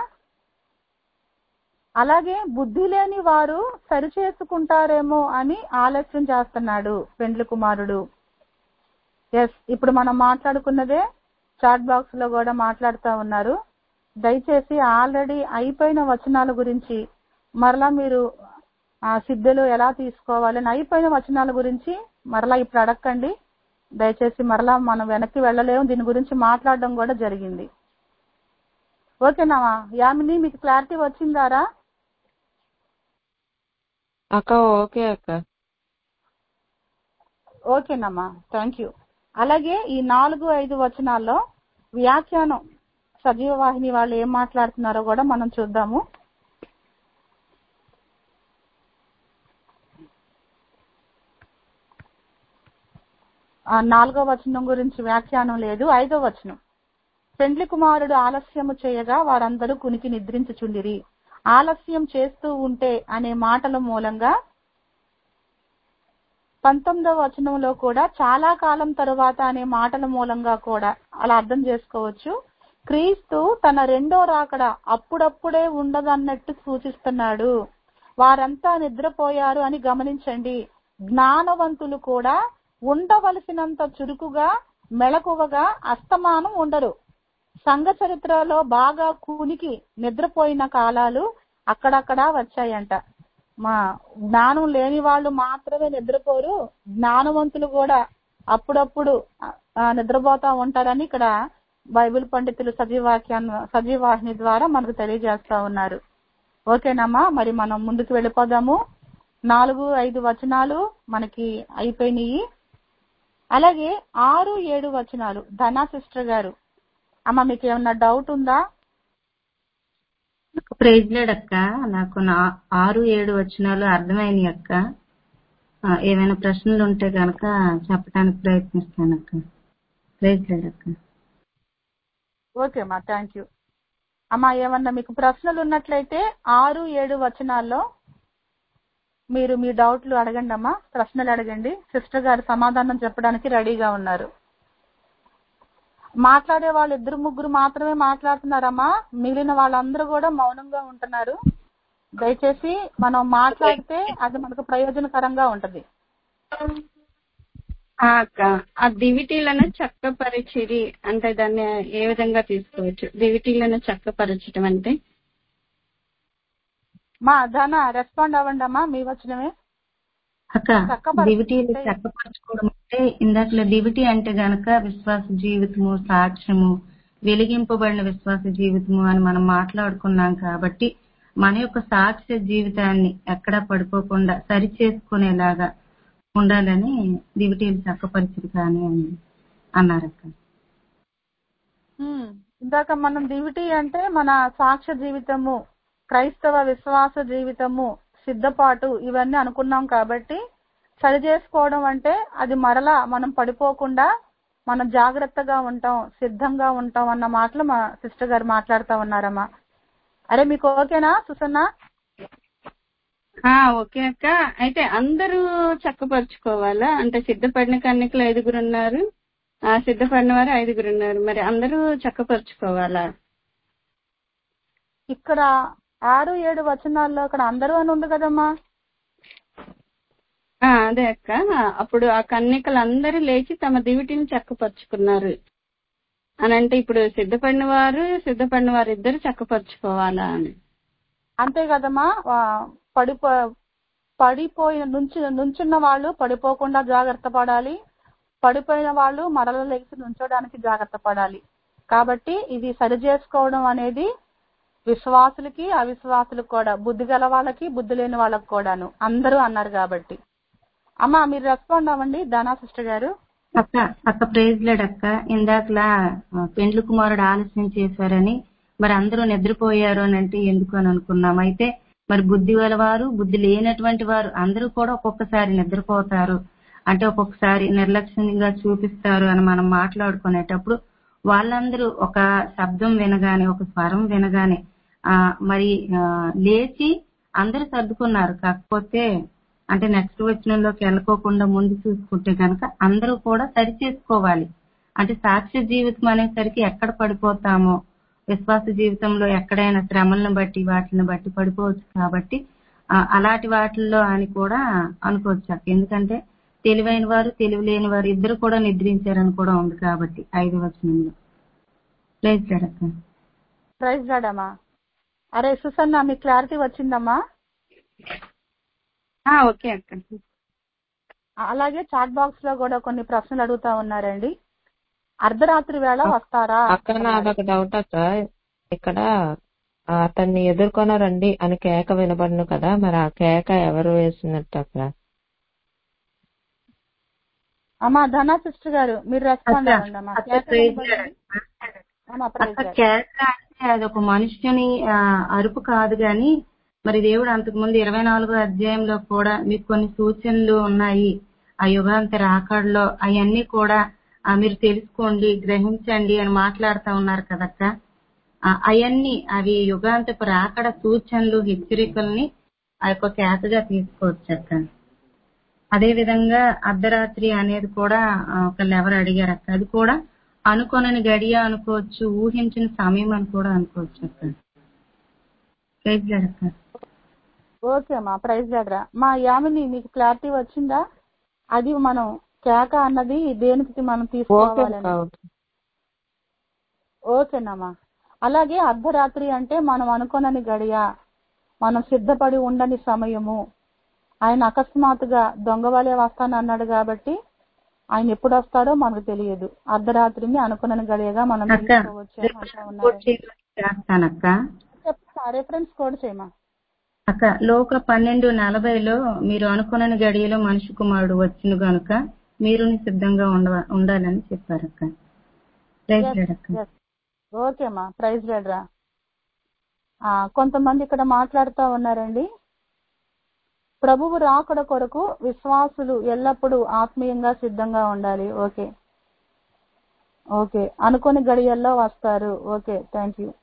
అలాగే బుద్ధి లేని వారు సరిచేసుకుంటారేమో అని ఆలస్యం చేస్తున్నాడు పెండ్లి కుమారుడు. ఎస్, ఇప్పుడు మనం మాట్లాడుకున్నదే చాట్ బాక్స్ లో కూడా మాట్లాడుతూ ఉన్నారు. దయచేసి ఆల్రెడీ అయిపోయిన వచనాల గురించి మరలా మీరు సిద్ధులు ఎలా తీసుకోవాలని అయిపోయిన వచనాల గురించి మరలా ఇప్పుడు అడగండి. దయచేసి మరలా మనం వెనక్కి వెళ్ళలేము, దీని గురించి మాట్లాడడం కూడా జరిగింది. ఓకేనా యామిని, మీకు క్లారిటీ వచ్చిందారా? అక్క ఓకే అక్క. ఓకేనమ్మా, థ్యాంక్ యూ. అలాగే ఈ 4-5 వచనాల్లో వ్యాఖ్యానం సజీవ వాహిని వాళ్ళు ఏం మాట్లాడుతున్నారో కూడా మనం చూద్దాము. ఆ 4వ వచనం గురించి వ్యాఖ్యానం లేదు. 5వ వచనం, పెండ్లి కుమారుడు ఆలస్యము చేయగా వారందరూ కునికి నిద్రించుచుండిరి. ఆలస్యం చేస్తూ ఉంటే అనే మాటల మూలంగా 19వ వచనంలో కూడా చాలా కాలం తరువాత అనే మాటల మూలంగా కూడా అలా అర్థం చేసుకోవచ్చు. క్రీస్తు తన రెండో రాకడ అప్పుడప్పుడే ఉండదన్నట్టు సూచిస్తున్నాడు. వారంతా నిద్రపోయారు అని గమనించండి. జ్ఞానవంతులు కూడా ఉండవలసినంత చురుకుగా మెళకువగా అస్తమానం ఉండరు. సంఘ చరిత్రలో బాగా కునికి నిద్రపోయిన కాలాలు అక్కడక్కడ వచ్చాయంట. మా జ్ఞానం లేని వాళ్ళు మాత్రమే నిద్రపోరు, జ్ఞానవంతులు కూడా అప్పుడప్పుడు నిద్రపోతా ఉంటారని ఇక్కడ బైబిల్ పండితులు సజీవాహిని ద్వారా మనకు తెలియజేస్తా ఉన్నారు. ఓకేనమ్మా, మరి మనం ముందుకు వెళ్ళిపోదాము. 4-5 వచనాలు మనకి అయిపోయినాయి. అలాగే 6-7 వచనాలు ధనా సిస్టర్ గారు, అమ్మ మీకు ఏమన్నా డౌట్ ఉందా? ప్రైజ్ లార్డ్ అక్క, నాకు 6-7 వచనాలు అర్థమైనాయి అక్క. ఏమైనా ప్రశ్నలు ఉంటే కనుక చెప్పడానికి ప్రయత్నిస్తాను అక్క. ప్రైజ్ లార్డ్ అక్క. ఓకే అమ్మా, థ్యాంక్ యూ. అమ్మా ఏమన్నా మీకు ప్రశ్నలు ఉన్నట్లయితే 6-7 వచనాల్లో మీరు మీ డౌట్లు అడగండి అమ్మా, ప్రశ్నలు అడగండి. సిస్టర్ గారు సమాధానం చెప్పడానికి రెడీగా ఉన్నారు. మాట్లాడే వాళ్ళు 2-3 మాత్రమే మాట్లాడుతున్నారమ్మా, మిగిలిన వాళ్ళందరూ కూడా మౌనంగా ఉంటున్నారు. దయచేసి మనం మాట్లాడితే అది మనకు ప్రయోజనకరంగా ఉంటది. అక్క, ఆ దివిటీలను చక్కపరిచిరి అంటే దాన్ని ఏ విధంగా తీసుకోవచ్చు? దివిటీలను చక్కపరచడం అంటే మా ధన రెస్పాండ్ అవ్వండి అమ్మా, మీ వచనమే. అక్క దివిటీలు చక్కపరచుకోవడం అంటే ఇందాకలో దివిటీ అంటే గనక విశ్వాస జీవితము, సాక్ష్యము, వెలిగింపబడిన విశ్వాస జీవితము అని మనం మాట్లాడుకున్నాం. కాబట్టి మన యొక్క సాక్ష్య జీవితాన్ని ఎక్కడా పడిపోకుండా సరి చేసుకునేలాగా ఉండాలని దివిటీలు చక్కపరిచిరు కానీ అన్నారక్క. ఇందాక మనం దివిటీ అంటే మన సాక్ష్య జీవితము, క్రైస్తవ విశ్వాస జీవితము, సిద్ధపాటు ఇవన్నీ అనుకున్నాం. కాబట్టి సరి చేసుకోవడం అంటే అది మరలా మనం పడిపోకుండా మనం జాగ్రత్తగా ఉంటాం, సిద్ధంగా ఉంటాం అన్న మాటలు మా సిస్టర్ గారు మాట్లాడుతూ ఉన్నారమ్మా. అరే మీకు ఓకేనా సుసన్నా? ఓకే అక్క. అయితే అందరూ చక్కపరుచుకోవాలా? అంటే సిద్ధపడిన కన్యకలు 5 ఉన్నారు, సిద్ధపడిన వారు 5 ఉన్నారు, మరి అందరూ చక్కపరుచుకోవాలా? ఇక్కడ 6-7 వచనాల్లో ఇక్కడ అందరూ అని ఉంది కదమ్మా. అదే అక్క, అప్పుడు ఆ కన్యకలు అందరూ లేచి తమ దివిటిని చక్కపరుచుకున్నారు అని అంటే ఇప్పుడు సిద్ధపడిన వారు ఇద్దరు చక్కపరుచుకోవాలా అని అంతే కదమ్మా. పడిపోయిన నుంచున్న వాళ్ళు పడిపోకుండా జాగ్రత్త పడాలి, పడిపోయిన వాళ్ళు మరల లేచి నుంచోడానికి జాగ్రత్త పడాలి. కాబట్టి ఇది సరి చేసుకోవడం అనేది విశ్వాసులకి అవిశ్వాసులకు కూడా, బుద్ధి గల వాళ్ళకి బుద్ధి లేని వాళ్ళకి కూడాను అందరూ అన్నారు. కాబట్టి అమ్మా మీరు రెస్పాండ్ అవ్వండి ధనా సిస్టర్ గారు. అక్క ప్రైజ్ లార్డ్ అక్క, ఇందాకలా పెండ్లి కుమారుడు ఆలస్యం చేశారని మరి అందరూ నిద్రపోయారు అని అంటే ఎందుకు అని అనుకున్నాం. అయితే మరి బుద్ధి గలవారు బుద్ధి లేనటువంటి వారు అందరూ కూడా ఒక్కొక్కసారి నిద్రపోతారు, అంటే ఒక్కొక్కసారి నిర్లక్ష్యంగా చూపిస్తారు అని మనం మాట్లాడుకునేటప్పుడు వాళ్ళందరూ ఒక శబ్దం వినగానే, ఒక స్వరం వినగానే మరి లేచి అందరూ సర్దుకున్నారు. కాకపోతే అంటే నెక్స్ట్ వచనంలోకి వెళ్ళకోకుండా ముందు చూసుకుంటే కనుక అందరూ కూడా సరి చేసుకోవాలి. అంటే సాక్ష్య జీవితం అనేసరికి ఎక్కడ పడిపోతామో, విశ్వాస జీవితంలో ఎక్కడైనా శ్రమలను బట్టి వాటిని బట్టి పడిపోవచ్చు కాబట్టి అలాంటి వాటిల్లో అని కూడా అనుకోవచ్చు అక్క. ఎందుకంటే తెలివైన వారు తెలివి లేని వారు ఇద్దరు కూడా నిద్రించారని కూడా ఉంది కాబట్టి 5వ వచనంలో. ప్రైజ్ లార్డ్ అక్క. ప్రైజ్ లార్డ్ అమ్మా. అరే సుసన్న, మీకు క్లారిటీ వచ్చిందమ్మా? ఓకే అక్క. అలాగే చాట్ బాక్స్ లో కూడా కొన్ని ప్రశ్నలు అడుగుతా ఉన్నారండి. అర్ధరాత్రి వేళ వస్తారా? అక్క నాదొక డౌట్ అక్క. ఇక్కడ అతన్ని ఎదుర్కొన్నారండి అని కేక వినబడును కదా, మరి ఆ కేక ఎవరు వేసినట్టు అక్కడ? అమ్మా ధనా సిస్టర్ గారు మీరు రెస్పాండ్ అవ్వండి అమ్మా. కేక అంటే అదొక మనుష్యుని అరుపు కాదు గాని, మరి దేవుడు అంతకుముందు 24వ అధ్యాయంలో కూడా మీకు కొన్ని సూచనలు ఉన్నాయి. ఆ యుగాంత రాకడలో అవన్నీ కూడా మీరు తెలుసుకోండి, గ్రహించండి అని మాట్లాడుతూ ఉన్నారు కదక్క. అవన్నీ అవి యుగాంతపు రాకడ సూచనలు, హెచ్చరికల్ని ఆ యొక్క కేకగా తీసుకోవచ్చు అక్క. అదే విధంగా అర్ధరాత్రి అనేది కూడా ఒకళ్ళు ఎవరు అడిగారు అక్క. అది కూడా అనుకోనని గడియ అనుకోవచ్చు, ఊహించిన సమయం అని కూడా అనుకోవచ్చు అక్క. ప్రైజ్ లార్డ్ అక్క. ఓకే అమ్మా, ప్రైజ్ లార్డ్ రా. మా యామిని మీకు క్లారిటీ వచ్చిందా? అది మనం కేక అన్నది దేనికి మనం తీసుకోవాలని. ఓకేనమ్మా. అలాగే అర్ధరాత్రి అంటే మనం అనుకోనని గడియ, మనం సిద్ధపడి ఉండని సమయము. ఆయన అకస్మాత్తుగా దొంగవాలే వస్తాను అన్నాడు కాబట్టి ఆయన ఎప్పుడు వస్తాడో మనకు తెలియదు. అర్ధరాత్రిని అనుకున్న గడియగా మనం తీసుకోవచ్చు. రెఫరెన్స్ కోడ్ చేయమా అక్క. లోక 12:40 మీరు అనుకున్న గడియలో మనిషి కుమారుడు వచ్చును గనుక మీరు సిద్ధంగా ఉండాలని చెప్పారు అక్క. ప్రైజ్ లార్డ్ అక్క. ఓకేమ్మా, ప్రైజ్ లార్డ్ రా. కొంతమంది ఇక్కడ మాట్లాడుతూ ఉన్నారండి. ప్రభువు రాకడ కొరకు విశ్వాసులు ఎల్లప్పుడూ ఆత్మీయంగా సిద్ధంగా ఉండాలి. ఓకే ఓకే, అనుకోని గడియల్లో వస్తారు. Okay, thank you.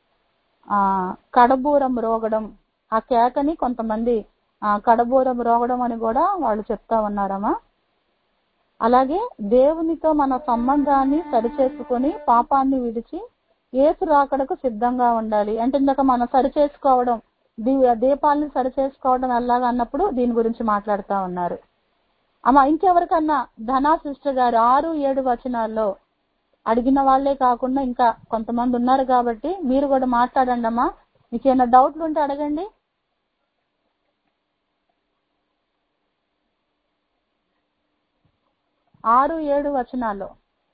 కడబూరం రోగడం, ఆ కేకని కొంతమంది కడబూరం రోగడం అని కూడా వాళ్ళు చెప్తా ఉన్నారమ్మా. అలాగే దేవునితో మన సంబంధాన్ని సరిచేసుకొని పాపాన్ని విడిచి యేసు రాకడకు సిద్ధంగా ఉండాలి. అంటే ఇందాక మనం సరిచేసుకోవడం, దీపాలను సరిచేసుకోవడం ఎలాగా అన్నప్పుడు దీని గురించి మాట్లాడుతూ ఉన్నారు. అమ్మా ఇంకెవరికన్నా ధనా సిస్టర్ గారు 6-7 వచనాల్లో అడిగిన వాళ్లే కాకుండా ఇంకా కొంతమంది ఉన్నారు కాబట్టి మీరు కూడా మాట్లాడండి అమ్మా. మీకు ఏమైనా డౌట్లు ఉంటే అడగండి. ఆరు 7 వచనాల్లో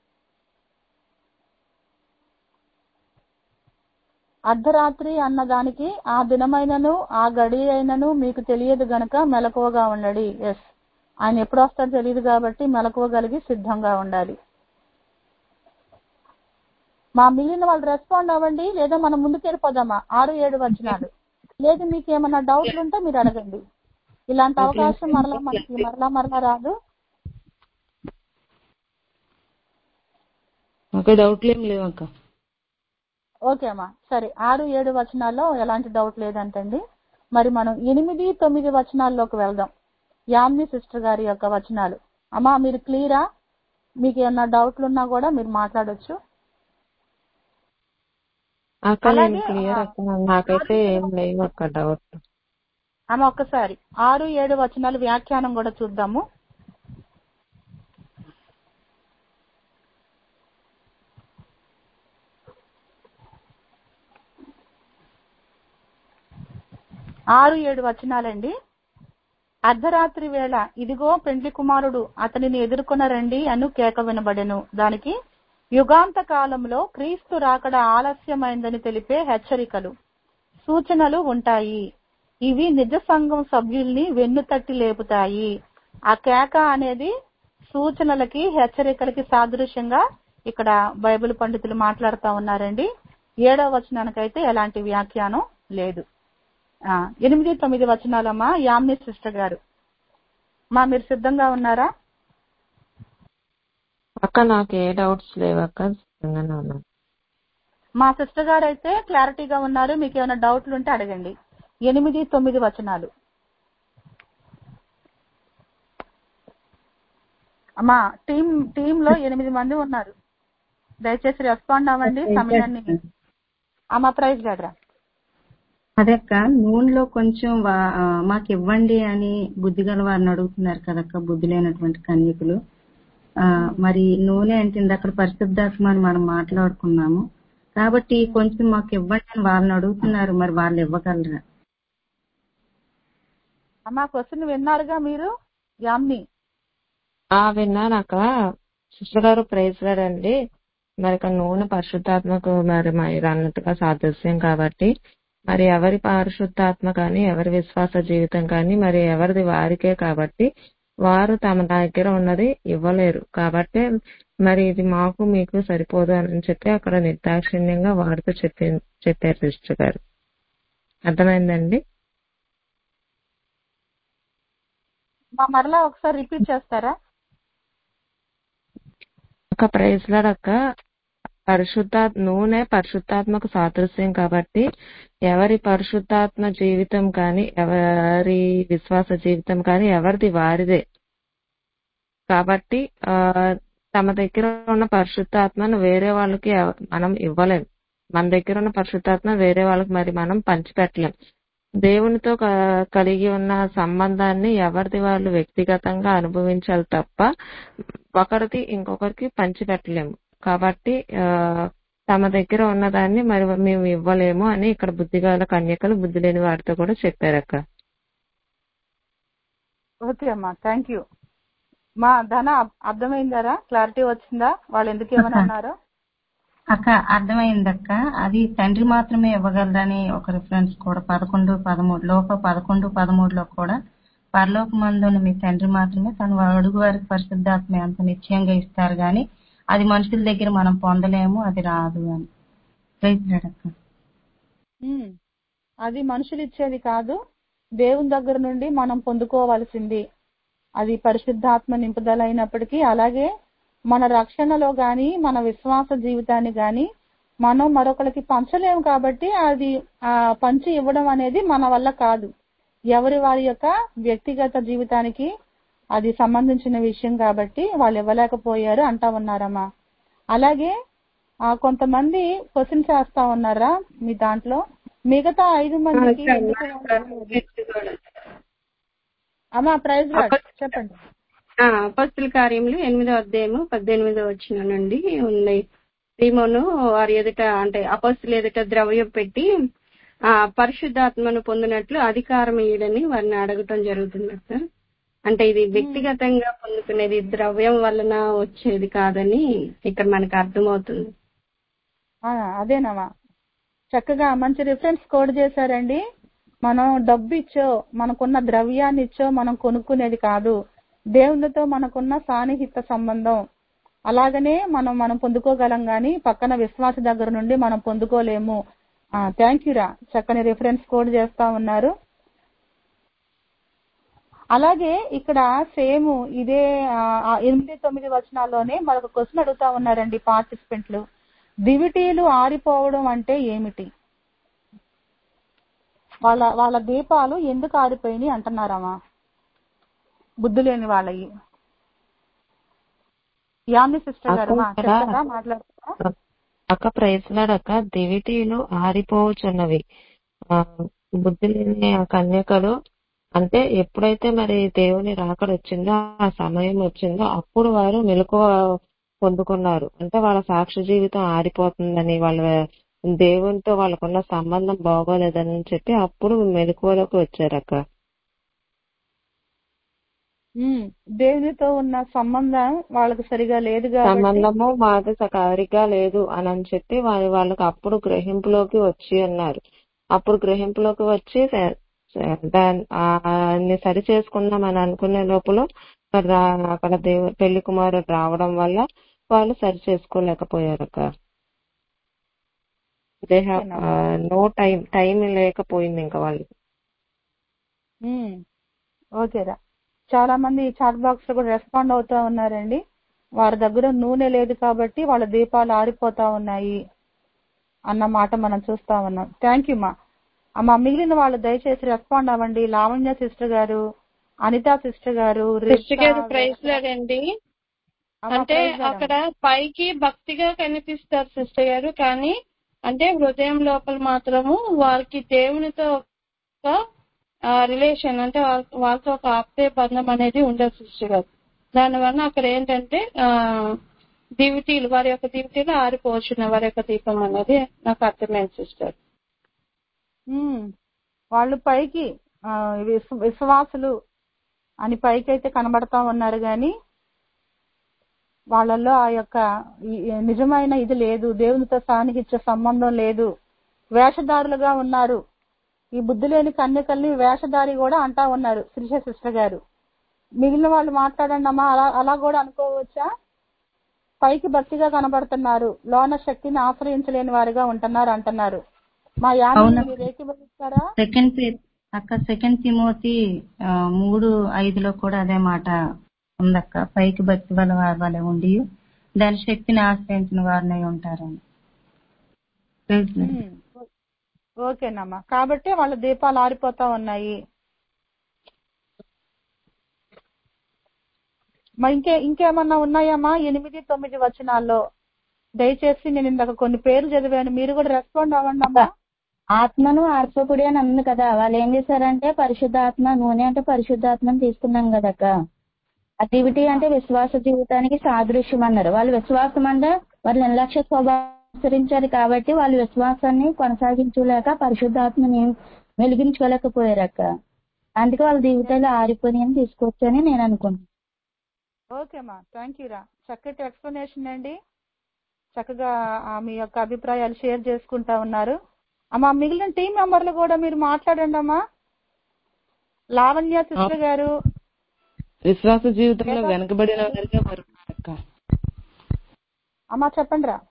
అర్ధరాత్రి అన్నదానికి ఆ దినమైనను ఆ గడి అయినను మీకు తెలియదు గనక మెలకువగా ఉండండి. ఎస్, ఆయన ఎప్పుడు వస్తాడో తెలియదు కాబట్టి మెలకువగలిగి సిద్ధంగా ఉండాలి. మా మిగిలిన వాళ్ళు రెస్పాండ్ అవ్వండి, లేదా మనం ముందుకు వెళ్ళిపోదామా? 6-7 వచనాలు. లేదు మీకు ఏమన్నా డౌట్లు ఉంటే మీరు అడగండి. ఇలాంటి అవకాశం మనకి మరలా రాదు. డౌట్లు ఏం లేవు అక్క. ఓకే అమ్మా, సరే. 6-7 వచనాల్లో ఎలాంటి డౌట్ లేదంటండి. మరి మనం 8-9 వచనాల్లోకి వెళ్దాం. యామిని సిస్టర్ గారి యొక్క వచనాలు. అమ్మా మీరు క్లియరా? మీకు ఏమన్నా డౌట్లు ఉన్నా కూడా మీరు మాట్లాడొచ్చు. నాకైతే ఏం లేవు అక్క డౌట్. అమ్మ ఒక్కసారి 6-7 వచనాలు వ్యాఖ్యానం కూడా చూద్దాము. ఆరు 7 వచనాలండి. అర్ధరాత్రి వేళ ఇదిగో పెండ్లి కుమారుడు అతనిని ఎదుర్కొన రండి అను కేక వినబడెను. దానికి యుగాంత కాలంలో క్రీస్తు రాకడ ఆలస్యమైందని తెలిపే హెచ్చరికలు, సూచనలు ఉంటాయి. ఇవి నిజ సంఘం సభ్యుల్ని వెన్నుతట్టి లేపుతాయి. ఆ కేక అనేది సూచనలకి హెచ్చరికలకి సాదృశ్యంగా ఇక్కడ బైబిల్ పండితులు మాట్లాడుతూ ఉన్నారండి. 7వ వచనానికైతే ఎలాంటి వ్యాఖ్యానం లేదు. 8-9 వచనాలమ్మా యామిని సిస్టర్ గారు. మీరు సిద్ధంగా ఉన్నారా? అక్క నాకు ఏ డౌట్స్ లేవు అక్క, సిద్ధంగానే ఉన్నా. మా సిస్టర్ గారు అయితే క్లారిటీగా ఉన్నారు. మీకు ఏమైనా డౌట్లు ఉంటే అడగండి. 8-9 వచనాలు. అమ్మా టీమ్ లో 8 మంది ఉన్నారు. దయచేసి రెస్పాండ్ అవ్వండి సమయాన్ని. అమ్మా ప్రైజ్ గడ్రా. అదక్క నూనెలో కొంచెం మాకు ఇవ్వండి అని బుద్ధి గల వారిని అడుగుతున్నారు కదక్క, బుద్ధి లేనటువంటి కన్యకులు. మరి నూనె అంటే ఇందాక పరిశుద్ధాత్మ అని మనం మాట్లాడుకున్నాము కాబట్టి కొంచెం మాకు ఇవ్వండి అని వాళ్ళని అడుగుతున్నారు. మరి వాళ్ళు ఇవ్వగలరా? అమ్మా క్వశ్చన్ విన్నారుగా మీరు? యామ్ని విన్నానక్క. సిస్టర్ గారు ప్రైజ్ గారండి. మరి ఇక్కడ నూనె పరిశుద్ధాత్మకు మరి మీరు అన్నట్టుగా సాదృశ్యం కాబట్టి మరి ఎవరి పరిశుద్ధాత్మ కానీ ఎవరి విశ్వాస జీవితం కానీ మరి ఎవరిది వారికే కాబట్టి వారు తమ దగ్గర ఉన్నది ఇవ్వలేరు. కాబట్టి మరి ఇది మాకు మీకు సరిపోదు అని చెప్పి అక్కడ నిర్దాక్షిణ్యంగా వారితో చెప్పారు సిస్టర్ గారు. అర్థమైందండి? మరలా ఒకసారి రిపీట్ చేస్తారా? ఒక ప్రైజ్ లాడ్ అక్క, నూనె పరిశుద్ధాత్మకు సాదృశ్యం కాబట్టి ఎవరి పరిశుద్ధాత్మ జీవితం కానీ ఎవరి విశ్వాస జీవితం కానీ ఎవరిది వారిదే కాబట్టి తమ దగ్గర ఉన్న పరిశుద్ధాత్మను వేరే వాళ్ళకి మనం ఇవ్వలేం. మన దగ్గర ఉన్న పరిశుద్ధాత్మ వేరే వాళ్ళకి మరి మనం పంచిపెట్టలేం. దేవునితో కలిగి ఉన్న సంబంధాన్ని ఎవరిది వాళ్ళు వ్యక్తిగతంగా అనుభవించాలి తప్ప ఒకరిది ఇంకొకరికి పంచిపెట్టలేము. కాబట్టి తమ దగ్గర ఉన్నదాన్ని మరి మేము ఇవ్వలేము అని ఇక్కడ బుద్ధిగల కన్యకలు బుద్ధి లేని వారితో కూడా చెప్పారక్క. ఓకే అమ్మా, థ్యాంక్ యూ. మా ధన అర్థమైందారా? క్లారిటీ వచ్చిందా వాళ్ళు ఎందుకు ఏమని అన్నారో? అక్క అర్థమైందక్క. అది తండ్రి మాత్రమే ఇవ్వగలరని ఒక రిఫరెన్స్ కూడా 11:13 కూడా పరలోకమందున్న మీ తండ్రి మాత్రమే తను అడుగు వారికి పరిశుద్ధాత్మ అంత నిశ్చయంగా ఇస్తారు గాని అది మనుషుల దగ్గర మనం పొందలేము, అది రాదు అని. అది మనుషులు ఇచ్చేది కాదు, దేవుని దగ్గర నుండి మనం పొందుకోవాల్సింది. అది పరిశుద్ధాత్మ నింపుదల అయినప్పటికీ అలాగే మన రక్షణలో గాని మన విశ్వాస జీవితాన్ని గాని మనం మరొకరికి పంచలేము. కాబట్టి అది పంచి ఇవ్వడం అనేది మన వల్ల కాదు, ఎవరి వారి యొక్క వ్యక్తిగత జీవితానికి అది సంబంధించిన విషయం కాబట్టి వాళ్ళు ఇవ్వలేకపోయారు అంటా ఉన్నారమ్మా. అలాగే కొంతమంది క్వశ్చన్ చేస్తా ఉన్నారా మీ దాంట్లో? మిగతా 5 మందికి అమ్మా ప్రైజ్ చెప్పండి. అపొస్తలుల కార్యములు 8వ అధ్యాయము 18వ వచనం నుండి ఉంది. సీమోను వారి ఎదుట అంటే అపొస్తలుల ఎదుట ద్రవ్యం పెట్టి పరిశుద్ధాత్మను పొందినట్లు అధికారం ఇయ్యడని వారిని అడగటం జరుగుతుంది సార్. అంటే ఇది వ్యక్తిగతంగా పొందుకునేది, ద్రవ్యం వలన వచ్చేది కాదని ఇక్కడ మనకు అర్థమవుతుంది. అదేనమ్మా, చక్కగా మంచి రిఫరెన్స్ కోడ్ చేశారండి. మనం డబ్బు ఇచ్చో మనకున్న ద్రవ్యాన్ని ఇచ్చో మనం కొనుక్కునేది కాదు, దేవునితో మనకున్న సాన్నిహిత సంబంధం. అలాగనే మనం పొందుకోగలం గాని పక్కన విశ్వాస దగ్గర నుండి మనం పొందుకోలేము. థ్యాంక్ యూ రా, చక్కని రిఫరెన్స్ కోడ్ చేస్తా ఉన్నారు. అలాగే ఇక్కడ సేమ్ ఇదే 8-9 వచనాల్లోనే మరొక క్వశ్చన్ అడుగుతా ఉన్నారండి పార్టిసిపెంట్లు. దివిటీలు ఆరిపోవడం అంటే ఏమిటి? వాళ్ళ దీపాలు ఎందుకు ఆరిపోయినాయి అంటున్నారమ్మా బుద్ధి లేని వాళ్ళవి. యామి సిస్టర్ గారు మాట్లాడుతున్నా. అక్క ప్రైజ్లాడక్క, దివిటీలు ఆరిపోవచ్చున్నవి. బుద్ధి లేని కన్యకలు అంటే ఎప్పుడైతే మరి దేవుని రాకడ వచ్చిందో ఆ సమయం వచ్చిందో అప్పుడు వారు మెలకువ పొందుకున్నారు. అంటే వాళ్ళ సాక్షి జీవితం ఆరిపోతుందని, వాళ్ళ దేవునితో వాళ్ళకున్న సంబంధం బాగోలేదని చెప్పి అప్పుడు మెలకువలోకి వచ్చారక్క. దేవునితో ఉన్న సంబంధం వాళ్ళకి సరిగా లేదు, సంబంధము మాకు సరిగా లేదు అని చెప్పి వాళ్ళకి అప్పుడు గ్రహింపులోకి వచ్చి ఉన్నారు. అప్పుడు గ్రహింపులోకి వచ్చి దాన్ని సరి చేసుకుందాం అని అనుకునే లోపల అక్కడ పెళ్లి కుమారుడు రావడం వల్ల వాళ్ళు సరి చేసుకోలేకపోయారక్క. నో టైం లేకపోయింది ఇంకా వాళ్ళకి. ఓకేరా, చాలా మంది చాట్ బాక్స్ లో కూడా రెస్పాండ్ అవుతా ఉన్నారండి. వారి దగ్గర నూనె లేదు కాబట్టి వాళ్ళ దీపాలు ఆరిపోతా ఉన్నాయి అన్న మాట మనం చూస్తా ఉన్నాం. థ్యాంక్ యూ మా. మిగిలిన వాళ్ళు దయచేసి రెస్పాండ్ అవ్వండి. లావణ్య సిస్టర్ గారు, అనితా సిస్టర్ గారు, ప్రైజ్ లాడండి. అమ్మా అంటే ప్రైజ్ లార్డ్ అక్కడ అమ్మా. పైకి భక్తిగా కనిపిస్తారు సిస్టర్ గారు, కానీ అంటే హృదయం లోపల మాత్రము వారికి దేవునితో ఒక రిలేషన్, అంటే వాళ్ళతో ఒక ఆప్తే బంధం అనేది ఉండదు సిస్టర్ గారు. దానివల్ల అక్కడ ఏంటంటే దివిటీలు, వారి యొక్క దివిటీలు ఆరిపోవచ్చున్న వారి యొక్క దీపం అనేది నాకు అర్థమైంది సిస్టర్. వాళ్ళు పైకి విశ్వాసులు అని పైకి అయితే కనబడతా ఉన్నారు గాని వాళ్ళల్లో ఆ యొక్క నిజమైన ఇది లేదు, దేవునితో సాన్నిహిత్య సంబంధం లేదు, వేషధారులుగా ఉన్నారు. ఈ బుద్ధి లేని కన్యకల్ని వేషధారి కూడా అంటా ఉన్నారు శ్రీష సిస్టర్ గారు. మిగిలిన వాళ్ళు మాట్లాడండి అమ్మా. అలా కూడా అనుకోవచ్చా? పైకి భక్తిగా కనబడుతున్నారు, లోన శక్తిని ఆశ్రయించలేని వారిగా ఉంటున్నారు అంటున్నారు. మా యామిని మీరు ఏకీభవిస్తారా? సెకండ్ తిమోతి 3:5 కూడా అదే మాట ఉందక్క. పైకి భక్తి వల్ల ఉండి దాని శక్తిని ఆశ్రయించిన వారినై ఉంటారని. ఓకేనమ్మా. కాబట్టి వాళ్ళ దీపాలు ఆరిపోతా ఉన్నాయి. ఇంకేమన్నా ఉన్నాయమ్మా 8-9 వచనాల్లో? దయచేసి నేను ఇందాక కొన్ని పేర్లు చదివాను, మీరు కూడా రెస్పాండ్ అవ్వండి అమ్మా. ఆత్మను ఆర్పకుడి అని అంది కదా, వాళ్ళు ఏం చేశారంటే పరిశుద్ధాత్మ, నూనె అంటే పరిశుద్ధాత్మని తీసుకున్నాం కదక్క. యాక్టివిటీ అంటే విశ్వాస జీవితానికి సాదృశ్యం అన్నారు. వాళ్ళు విశ్వాసం అంటే వాళ్ళు నిర్లక్ష్య స్వభావం అనుసరించారు కాబట్టి వాళ్ళు విశ్వాసాన్ని కొనసాగించలేక పరిశుద్ధాత్మని వెలిగించుకోలేకపోయారక్క. అందుకే వాళ్ళ జీవితాలు ఆరిపోయి అని తీసుకోవచ్చని నేను అనుకుంటున్నాను. ఓకేమ్మా, థ్యాంక్ యూ రా. చక్కటి ఎక్స్ప్లెనేషన్ అండి. చక్కగా మీ యొక్క అభిప్రాయాలు షేర్ చేసుకుంటా ఉన్నారు. అమ్మా మిగిలిన టీం మెంబర్లు కూడా మీరు మాట్లాడండి అమ్మా. లావణ్య సిస్టర్ గారు, విశ్వాస జీవితంలో వెనకబడిన వారిగా మరొక అమ్మా చెప్పండి రా.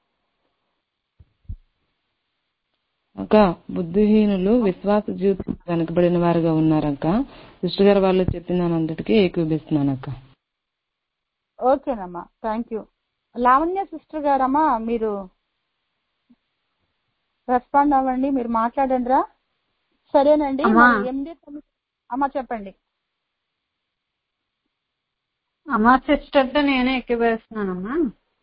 అక్క, బుద్ధిహీనులు విశ్వాస జీవితంలో వెనకబడిన వారుగా ఉన్నారక్క. సిస్టర్ గారు వాళ్ళు చెప్పిన దాని అంతటికీ ఏకీభవిస్తున్నానక్క. ఓకేనమ్మా, థ్యాంక్ యూ. లావణ్య సిస్టర్ గారమ్మా మీరు రెస్పాండ్ అవ్వండి, మీరు మాట్లాడండి రా. సరేనండి. 8-9 అమ్మా చెప్పండి. అమ్మా సిస్టర్తో నేనే ఎక్కివేస్తున్నానమ్మా.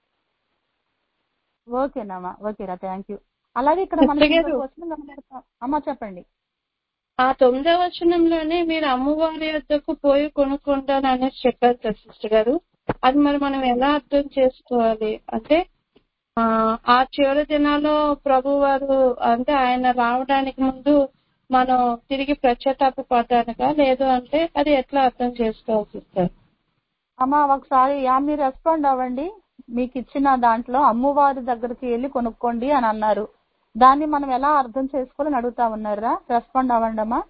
ఓకేనమ్మా, ఓకేరా, థ్యాంక్ యూ. అలాగే ఇక్కడ అమ్మా చెప్పండి. ఆ 9వ వచనంలోనే మీరు అమ్మవారి వద్దకు పోయి కొనుక్కుంటాను అనేసి చెప్పారు కదా సిస్టర్ గారు. అది మరి మనం ఎలా అర్థం చేసుకోవాలి? అంటే ఆ చివరి దినాల్లో ప్రభు వారు అంటే ఆయన రావడానికి ముందు మనం తిరిగి పశ్చాత్తాప పడడానికా, లేదు అంటే అది ఎట్లా అర్థం చేసుకోవాలి సిస్టర్? అమ్మా ఒకసారి మీరు రెస్పాండ్ అవ్వండి. మీకు ఇచ్చిన దాంట్లో అమ్మవారి దగ్గరికి వెళ్ళి కొనుక్కోండి అని అన్నారు. దాన్ని మనం ఎలా అర్థం చేసుకోవాలని అడుగుతా ఉన్నారా? రెస్పాండ్ అవ్వండి అమ్మా.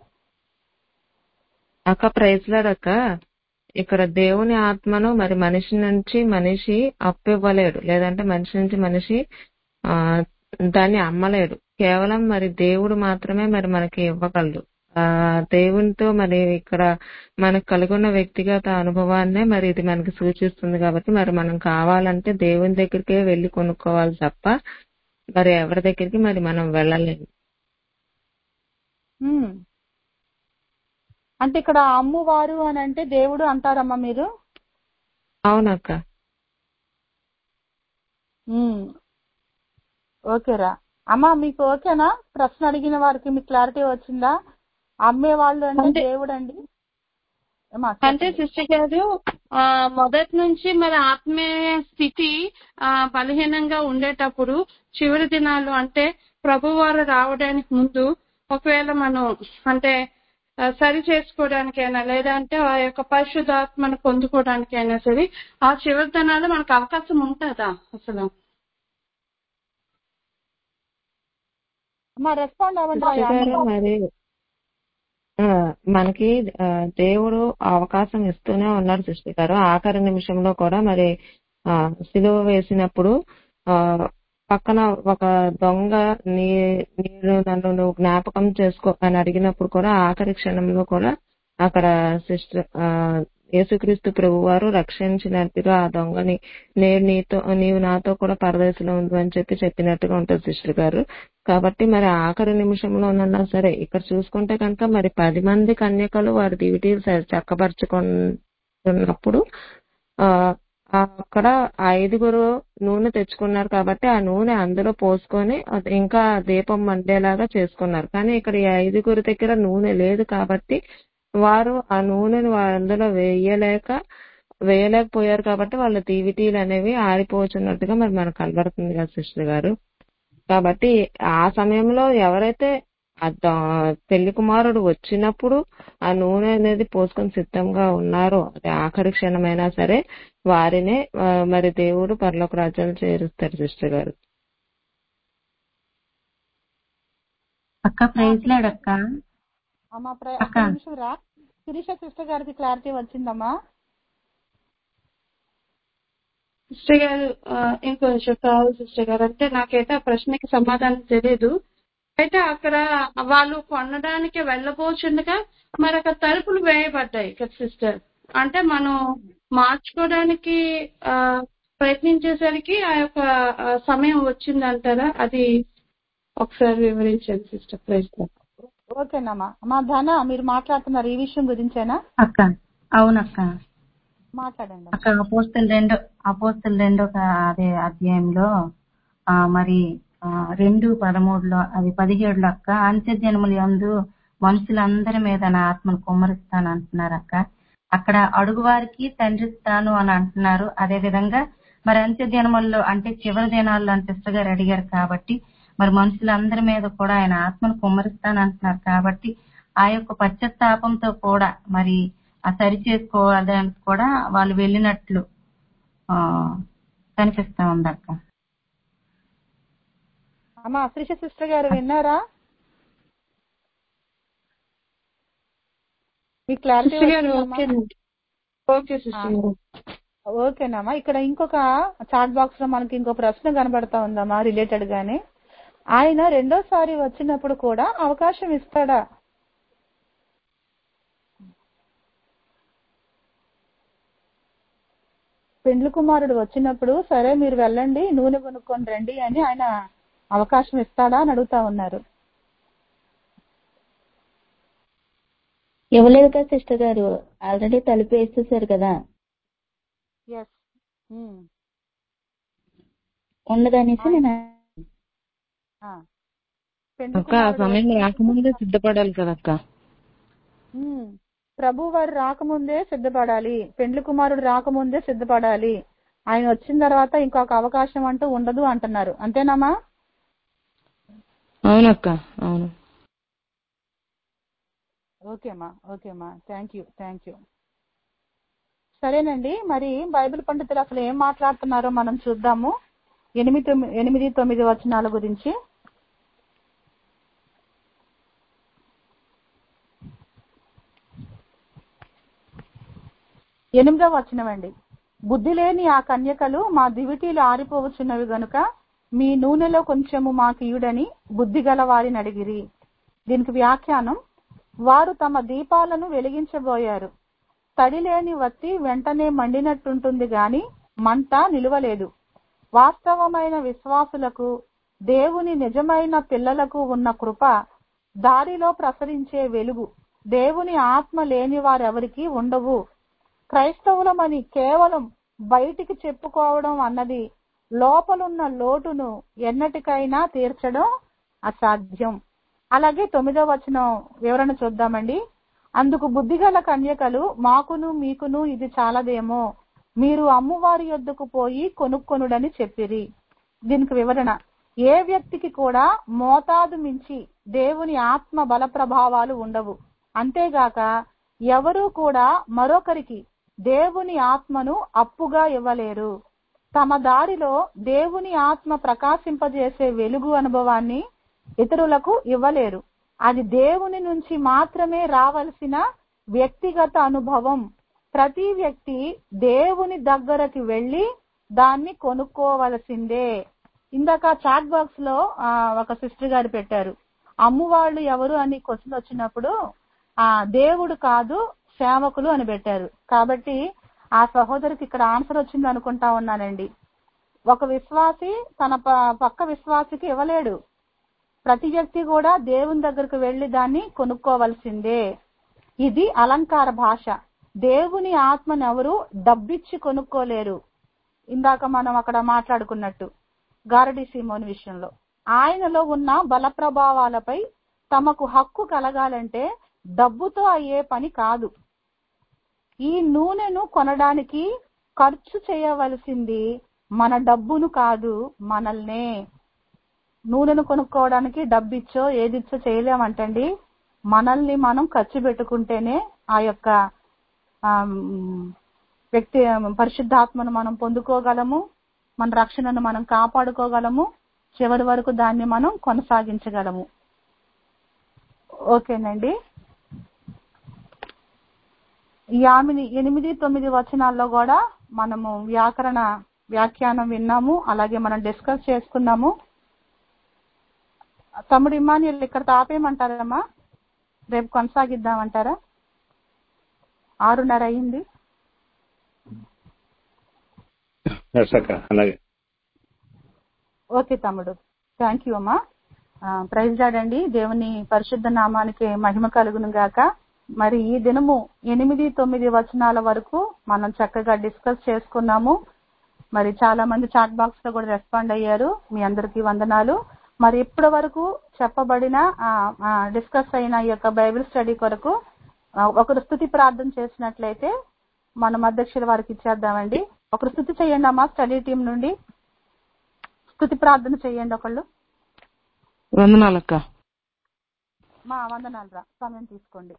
అక్క ప్రైజ్ లార్డ్ అక్క. ఇక్కడ దేవుని ఆత్మను మరి మనిషి నుంచి మనిషి అప్పివ్వలేడు, లేదంటే మనిషి నుంచి మనిషి దాన్ని అమ్మలేడు. కేవలం మరి దేవుడు మాత్రమే మరి మనకి ఇవ్వగలడు. దేవునితో మరి ఇక్కడ మనకు కలిగి ఉన్న వ్యక్తిగత అనుభవాన్నే మరి ఇది మనకి సూచిస్తుంది. కాబట్టి మరి మనం కావాలంటే దేవుని దగ్గరికే వెళ్లి కొనుక్కోవాలి తప్ప మరి ఎవరి దగ్గరికి మరి మనం వెళ్ళలేము. అంటే ఇక్కడ అమ్మవారు అని అంటే దేవుడు అంటారమ్మా మీరు? అవునక్క. ఓకేరా అమ్మా, మీకు ఓకేనా? ప్రశ్న అడిగిన వారికి మీకు క్లారిటీ వచ్చిందా? అమ్మే వాళ్ళు అంటే దేవుడు అండి అంటే సిస్టర్ గారు మొదటి నుంచి మరి ఆత్మీయ స్థితి బలహీనంగా ఉండేటప్పుడు చివరి దినాలు అంటే ప్రభువారు రావడానికి ముందు ఒకవేళ మనం అంటే సరి చేసుకోవడానికైనా లేదంటే ఆ యొక్క పరిశుద్ధాత్మను పొందుకోవడానికైనా సరే ఆ చివరి దినాలు మనకు అవకాశం ఉంటుందా అసలు? రెస్పాండ్ అవ్వండి. మరి మనకి దేవుడు అవకాశం ఇస్తూనే ఉన్నాడు సిస్టర్ గారు. ఆఖరి నిమిషంలో కూడా మరి సిలువ వేసినప్పుడు పక్కన ఒక దొంగ నీరు నన్ను జ్ఞాపకం చేసుకో అని అడిగినప్పుడు కూడా ఆఖరి క్షణంలో కూడా అక్కడ సిస్టర్ యేసుక్రీస్తు ప్రభు వారు రక్షించినట్టుగా ఆ దొంగని నీవు నాతో కూడా పరదేశంలో ఉండు అని చెప్పినట్టుగా ఉంటుంది సిస్టర్ గారు. కాబట్టి మరి ఆఖరి నిమిషంలో ఉన్నా సరే ఇక్కడ చూసుకుంటే కనుక మరి 10 మంది కన్యకలు వారి దివిటీలు చక్కపరుచుకున్నప్పుడు అక్కడ 5 నూనె తెచ్చుకున్నారు కాబట్టి ఆ నూనె అందులో పోసుకొని ఇంకా దీపం మండేలాగా చేసుకున్నారు. కానీ ఇక్కడ ఈ 5 దగ్గర నూనె లేదు కాబట్టి వారు ఆ నూనెను అందులో వేయలేకపోయారు కాబట్టి వాళ్ళ దివిటీలు అనేవి ఆరిపోతున్నట్టుగా మరి మనకు కనబడుతుంది కదా సిస్టర్ గారు. కాబట్టి ఆ సమయంలో ఎవరైతే పెళ్లి కుమారుడు వచ్చినప్పుడు ఆ నూనె అనేది పోసుకొని సిద్ధంగా ఉన్నారో, అది ఆఖరి క్షణమైనా సరే వారినే మరి దేవుడు పరలోక రాజ్యాలు చేరుస్తారు సిస్టర్ గారు. అక్క ప్రైజ్ లార్డ్ అక్క. అమ్మా ఒక్క నిమిషం రా. శిరీష సిస్టర్ గారికి క్లారిటీ వచ్చిందమ్మా. సిస్టర్ గారు ఇంకొంచెం కావాలి సిస్టర్ గారు. అంటే నాకైతే ఆ ప్రశ్నకి సమాధానం తెలియదు. అయితే అక్కడ వాళ్ళు కొనడానికి వెళ్ళబోచుండగా మరి అక్కడ తలుపులు వేయబడ్డాయి కదా సిస్టర్. అంటే మనం మార్చుకోవడానికి ప్రయత్నించేసరికి ఆ యొక్క సమయం వచ్చిందంటారా? అది ఒకసారి వివరించండి సిస్టర్. ప్రైజ్. ఓకేనమ్మా. మా ధన మీరు మాట్లాడుతున్నారు ఈ విషయం గురించేనా అక్క? అవునక్క, మాట్లాడండి అక్క. అపోస్తలు 2 అదే అధ్యాయంలో మరి 2:13 అది 17 అక్క, అంత్య దినముల యందు మనుషులందరి మీద నా ఆత్మను కుమ్మరిస్తాను అంటున్నారు అక్క. అక్కడ అడుగువారికి తండ్రి ఇస్తాను అని అంటున్నారు. అదే విధంగా మరి అంత్య దినముల్లో అంటే చివరి దినాల్లో అని సిస్టర్ గారు అడిగారు కాబట్టి మరి మనుషులందరి మీద కూడా ఆయన ఆత్మను కుమ్మరిస్తాను అంటున్నారు కాబట్టి ఆ యొక్క పశ్చాత్తాపంతో కూడా మరి ఆ సరి చేసుకోవడానికి కూడా వాళ్ళు వెళ్ళినట్లు కనిపిస్తా ఉంది అక్క. అమ్మా శ్రీష సిస్టర్ గారు విన్నారా? మీకు క్లారిటీ ఓకేనమ్మా. ఇక్కడ ఇంకొక చాట్ బాక్స్ లో మనకి ఇంకో ప్రశ్న కనబడతా ఉందమ్మా రిలేటెడ్ గానే. ఆయన రెండోసారి వచ్చినప్పుడు కూడా అవకాశం ఇస్తాడా? పెండ్లి కుమారుడు వచ్చినప్పుడు సరే మీరు వెళ్ళండి నూనె కొనుక్కొని రండి అని ఆయన అవకాశం ఇస్తాడా అని అడుగుతా ఉన్నారు. ఇవ్వలేదు కదా సిస్టర్ గారు, ఆల్రెడీ తలుపు వేసేసారు కదా. ఉండదనేసి నేను సమయం రాకముందే సిద్ధపడాలి కదక్క. ప్రభు వారు రాకముందే సిద్ధపడాలి, పెండ్లి కుమారుడు రాకముందే సిద్ధపడాలి. ఆయన వచ్చిన తర్వాత ఇంకొక అవకాశం అంటూ ఉండదు అంటున్నారు. అంతేనామా? అవునక్క, అవును. ఓకేమా థ్యాంక్ యూ. సరేనండి, మరి బైబిల్ పండితులు అసలు ఏం మాట్లాడుతున్నారో మనం చూద్దాము. 8-9 వచనాల గురించి. ఎనిమిదవ వచనం అండి. బుద్ధి లేని ఆ కన్యకలు మా దివిటీలు ఆరిపోవచ్చున్నవి గనుక మీ నూనెలో కొంచెము మాకు ఇయుడని బుద్ధి గల వారిని అడిగిరి. దీనికి వ్యాఖ్యానం, వారు తమ దీపాలను వెలిగించబోయారు. తడి లేని వత్తి వెంటనే మండినట్టుంటుంది గాని మంట నిలువలేదు. వాస్తవమైన విశ్వాసులకు, దేవుని నిజమైన పిల్లలకు ఉన్న కృప, దారిలో ప్రసరించే వెలుగు, దేవుని ఆత్మ లేని వారెవరికీ ఉండవు. క్రైస్తవులమని కేవలం బయటికి చెప్పుకోవడం అన్నది లోపలున్న లోటును ఎన్నటికైనా తీర్చడం అసాధ్యం. అలాగే 9వ వచనం వివరణ చూద్దామండి. అందుకు బుద్ధిగల కన్యకలు, మాకును మీకును ఇది చాలదేమో, మీరు అమ్మువారి యొద్దకు పోయి కొనుక్కొనుడని చెప్పిరి. దీనికి వివరణ, ఏ వ్యక్తికి కూడా మోతాదు మించి దేవుని ఆత్మ బల ప్రభావాలు ఉండవు. అంతేగాక ఎవరూ కూడా మరొకరికి దేవుని ఆత్మను అప్పుగా ఇవ్వలేరు. తమ దారిలో దేవుని ఆత్మ ప్రకాశింపజేసే వెలుగు అనుభవాన్ని ఇతరులకు ఇవ్వలేరు. అది దేవుని నుంచి మాత్రమే రావలసిన వ్యక్తిగత అనుభవం. ప్రతి వ్యక్తి దేవుని దగ్గరకి వెళ్లి దాన్ని కొనుక్కోవలసిందే. ఇందాక చాట్ బాక్స్ లో ఒక సిస్టర్ గారు పెట్టారు, అమ్మువాళ్ళు ఎవరు అని క్వశ్చన్ వచ్చినప్పుడు దేవుడు కాదు సేవకులు అని పెట్టారు. కాబట్టి ఆ సహోదరికి ఇక్కడ ఆన్సర్ వచ్చింది అనుకుంటా ఉన్నానండి. ఒక విశ్వాసి తన పక్క విశ్వాసికి ఇవ్వలేడు. ప్రతి వ్యక్తి కూడా దేవుని దగ్గరకు వెళ్లి దాన్ని కొనుక్కోవలసిందే. ఇది అలంకార భాష. దేవుని ఆత్మను ఎవరు డబ్బిచ్చి కొనుక్కోలేరు. ఇందాక మనం అక్కడ మాట్లాడుకున్నట్టు గారడి సీమోని విషయంలో ఆయనలో ఉన్న బల ప్రభావాలపై తమకు హక్కు కలగాలంటే డబ్బుతో అయ్యే పని కాదు. ఈ నూనెను కొనడానికి ఖర్చు చేయవలసింది మన డబ్బును కాదు, మనల్నే. నూనెను కొనుక్కోవడానికి డబ్బిచ్చో ఏదిచ్చో చేయలేమంటండి. మనల్ని మనం ఖర్చు పెట్టుకుంటేనే ఆ యొక్క వ్యక్తి పరిశుద్ధాత్మను మనం పొందుకోగలము, మన రక్షణను మనం కాపాడుకోగలము, చివరి వరకు దాన్ని మనం కొనసాగించగలము. ఓకేనండి. ఈ 8-9 వచనాల్లో కూడా మనము వ్యాఖ్యానం విన్నాము, అలాగే మనం డిస్కస్ చేసుకున్నాము. తమ్ముడు ఇమ్మాన్యుల్ ఇక్కడ తాపేయమంటారమ్మా? రేపు కొనసాగిద్దామంటారా? 6:30 అయింది. అలాగే. ఓకే తమ్ముడు, థ్యాంక్ యూ అమ్మా. ప్రైజ్ లార్డ్ అండి. దేవుని పరిశుద్ధ నామానికి మహిమ కలుగును గాక. మరి ఈ దినము 8-9 వచనాల వరకు మనం చక్కగా డిస్కస్ చేసుకున్నాము. మరి చాలా మంది చాట్ బాక్స్ లో కూడా రెస్పాండ్ అయ్యారు. మీ అందరికీ వందనాలు. మరి ఇప్పటి వరకు చెప్పబడిన డిస్కస్ అయిన ఈ యొక్క బైబిల్ స్టడీ కొరకు ఒకరు స్తుతి ప్రార్థన చేసినట్లయితే మనం అధ్యక్షుల వారికి ఇచ్చేద్దామండి. ఒకరు స్తుతి చేయండి అమ్మా. స్టడీ టీం నుండి స్తుతి ప్రార్థన చేయండి ఒకళ్ళు. వందనాలక్క. వందనాలు రా, సమయం తీసుకోండి.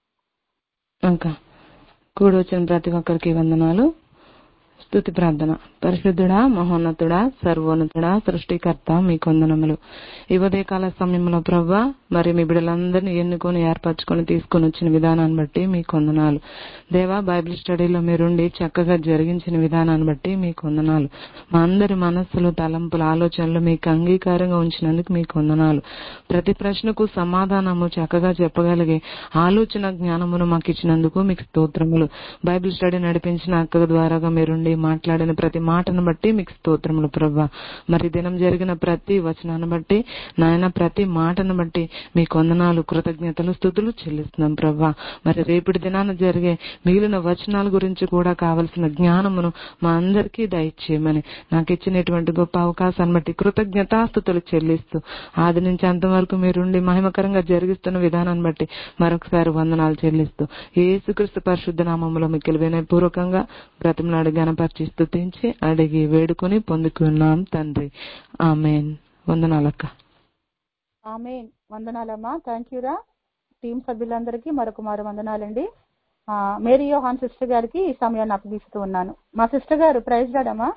కూడి వచ్చిన ప్రతి ఒక్కరికి వందనాలు. స్తుతి ప్రార్థన. పరిశుద్ధుడా, మహోన్నతుడా, సర్వోన్నతుడా, సృష్టికర్త మీకు వందనములు. ఈ ఉదయకాల సమయంలో ప్రభువా మరి మీ బిడ్డలందరినీ ఎన్నుకొని ఏర్పరచుకొని తీసుకొని వచ్చిన విధానాన్ని బట్టి మీకు వందనాలు. దేవా, బైబిల్ స్టడీలో మీరుండి చక్కగా జరిగించిన విధానాన్ని బట్టి మీకు వందనాలు. మా అందరి మనస్సులు, తలంపులు, ఆలోచనలు మీకు అంగీకారంగా ఉంచినందుకు మీకు వందనాలు. ప్రతి ప్రశ్నకు సమాధానము చక్కగా చెప్పగలిగే ఆలోచన జ్ఞానమును మాకు ఇచ్చినందుకు మీకు స్తోత్రములు. బైబిల్ స్టడీ నడిపించిన అక్క ద్వారాగా మీరుండి మాట్లాడిన ప్రతి మాటను బట్టి మీకు స్తోత్రములు ప్రభువా. మరి దినం జరిగిన ప్రతి వచనాన్ని బట్టి నాయన ప్రతి మాటను బట్టి మీకు వందనాలు, కృతజ్ఞతలు, స్తుతులు చెల్లిస్తున్నాం ప్రభువా. మరి రేపటి దినాన జరిగే మిగిలిన వచనాల గురించి కూడా కావలసిన జ్ఞానమును మా అందరికీ దయచేయమని నాకు ఇచ్చినటువంటి గొప్ప అవకాశాన్ని బట్టి కృతజ్ఞతాస్తుతులు చెల్లిస్తూ ఆది నుంచి అంతవరకు మీరుండి మహిమకరంగా జరిగిస్తున్న విధానాన్ని బట్టి మరొకసారి వందనాలు చెల్లిస్తూ యేసుక్రీస్తు పరిశుద్ధ నామములో మిక్కిలి వినయపూర్వకంగా బ్రతిమలాడి గణపరిచి స్తుతించి అడిగి వేడుకొని పొందుకున్నాం తండ్రి. ఆమేన్. వందనాలక్క. ఆమేన్. వందనాలమ్మా. థ్యాంక్ యూ రా. టీం సభ్యులందరికీ మరొక వందనాలండి. మేరీ యోహాన్ సిస్టర్ గారికి ఈ సమయాన్ని అప్పగిస్తూ ఉన్నాను. మా సిస్టర్ గారు ప్రైజ్ లార్డ్ అమ్మా.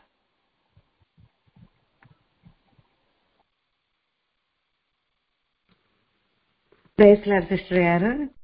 ప్రైజ్ లార్డ్ సిస్టర్ గారు.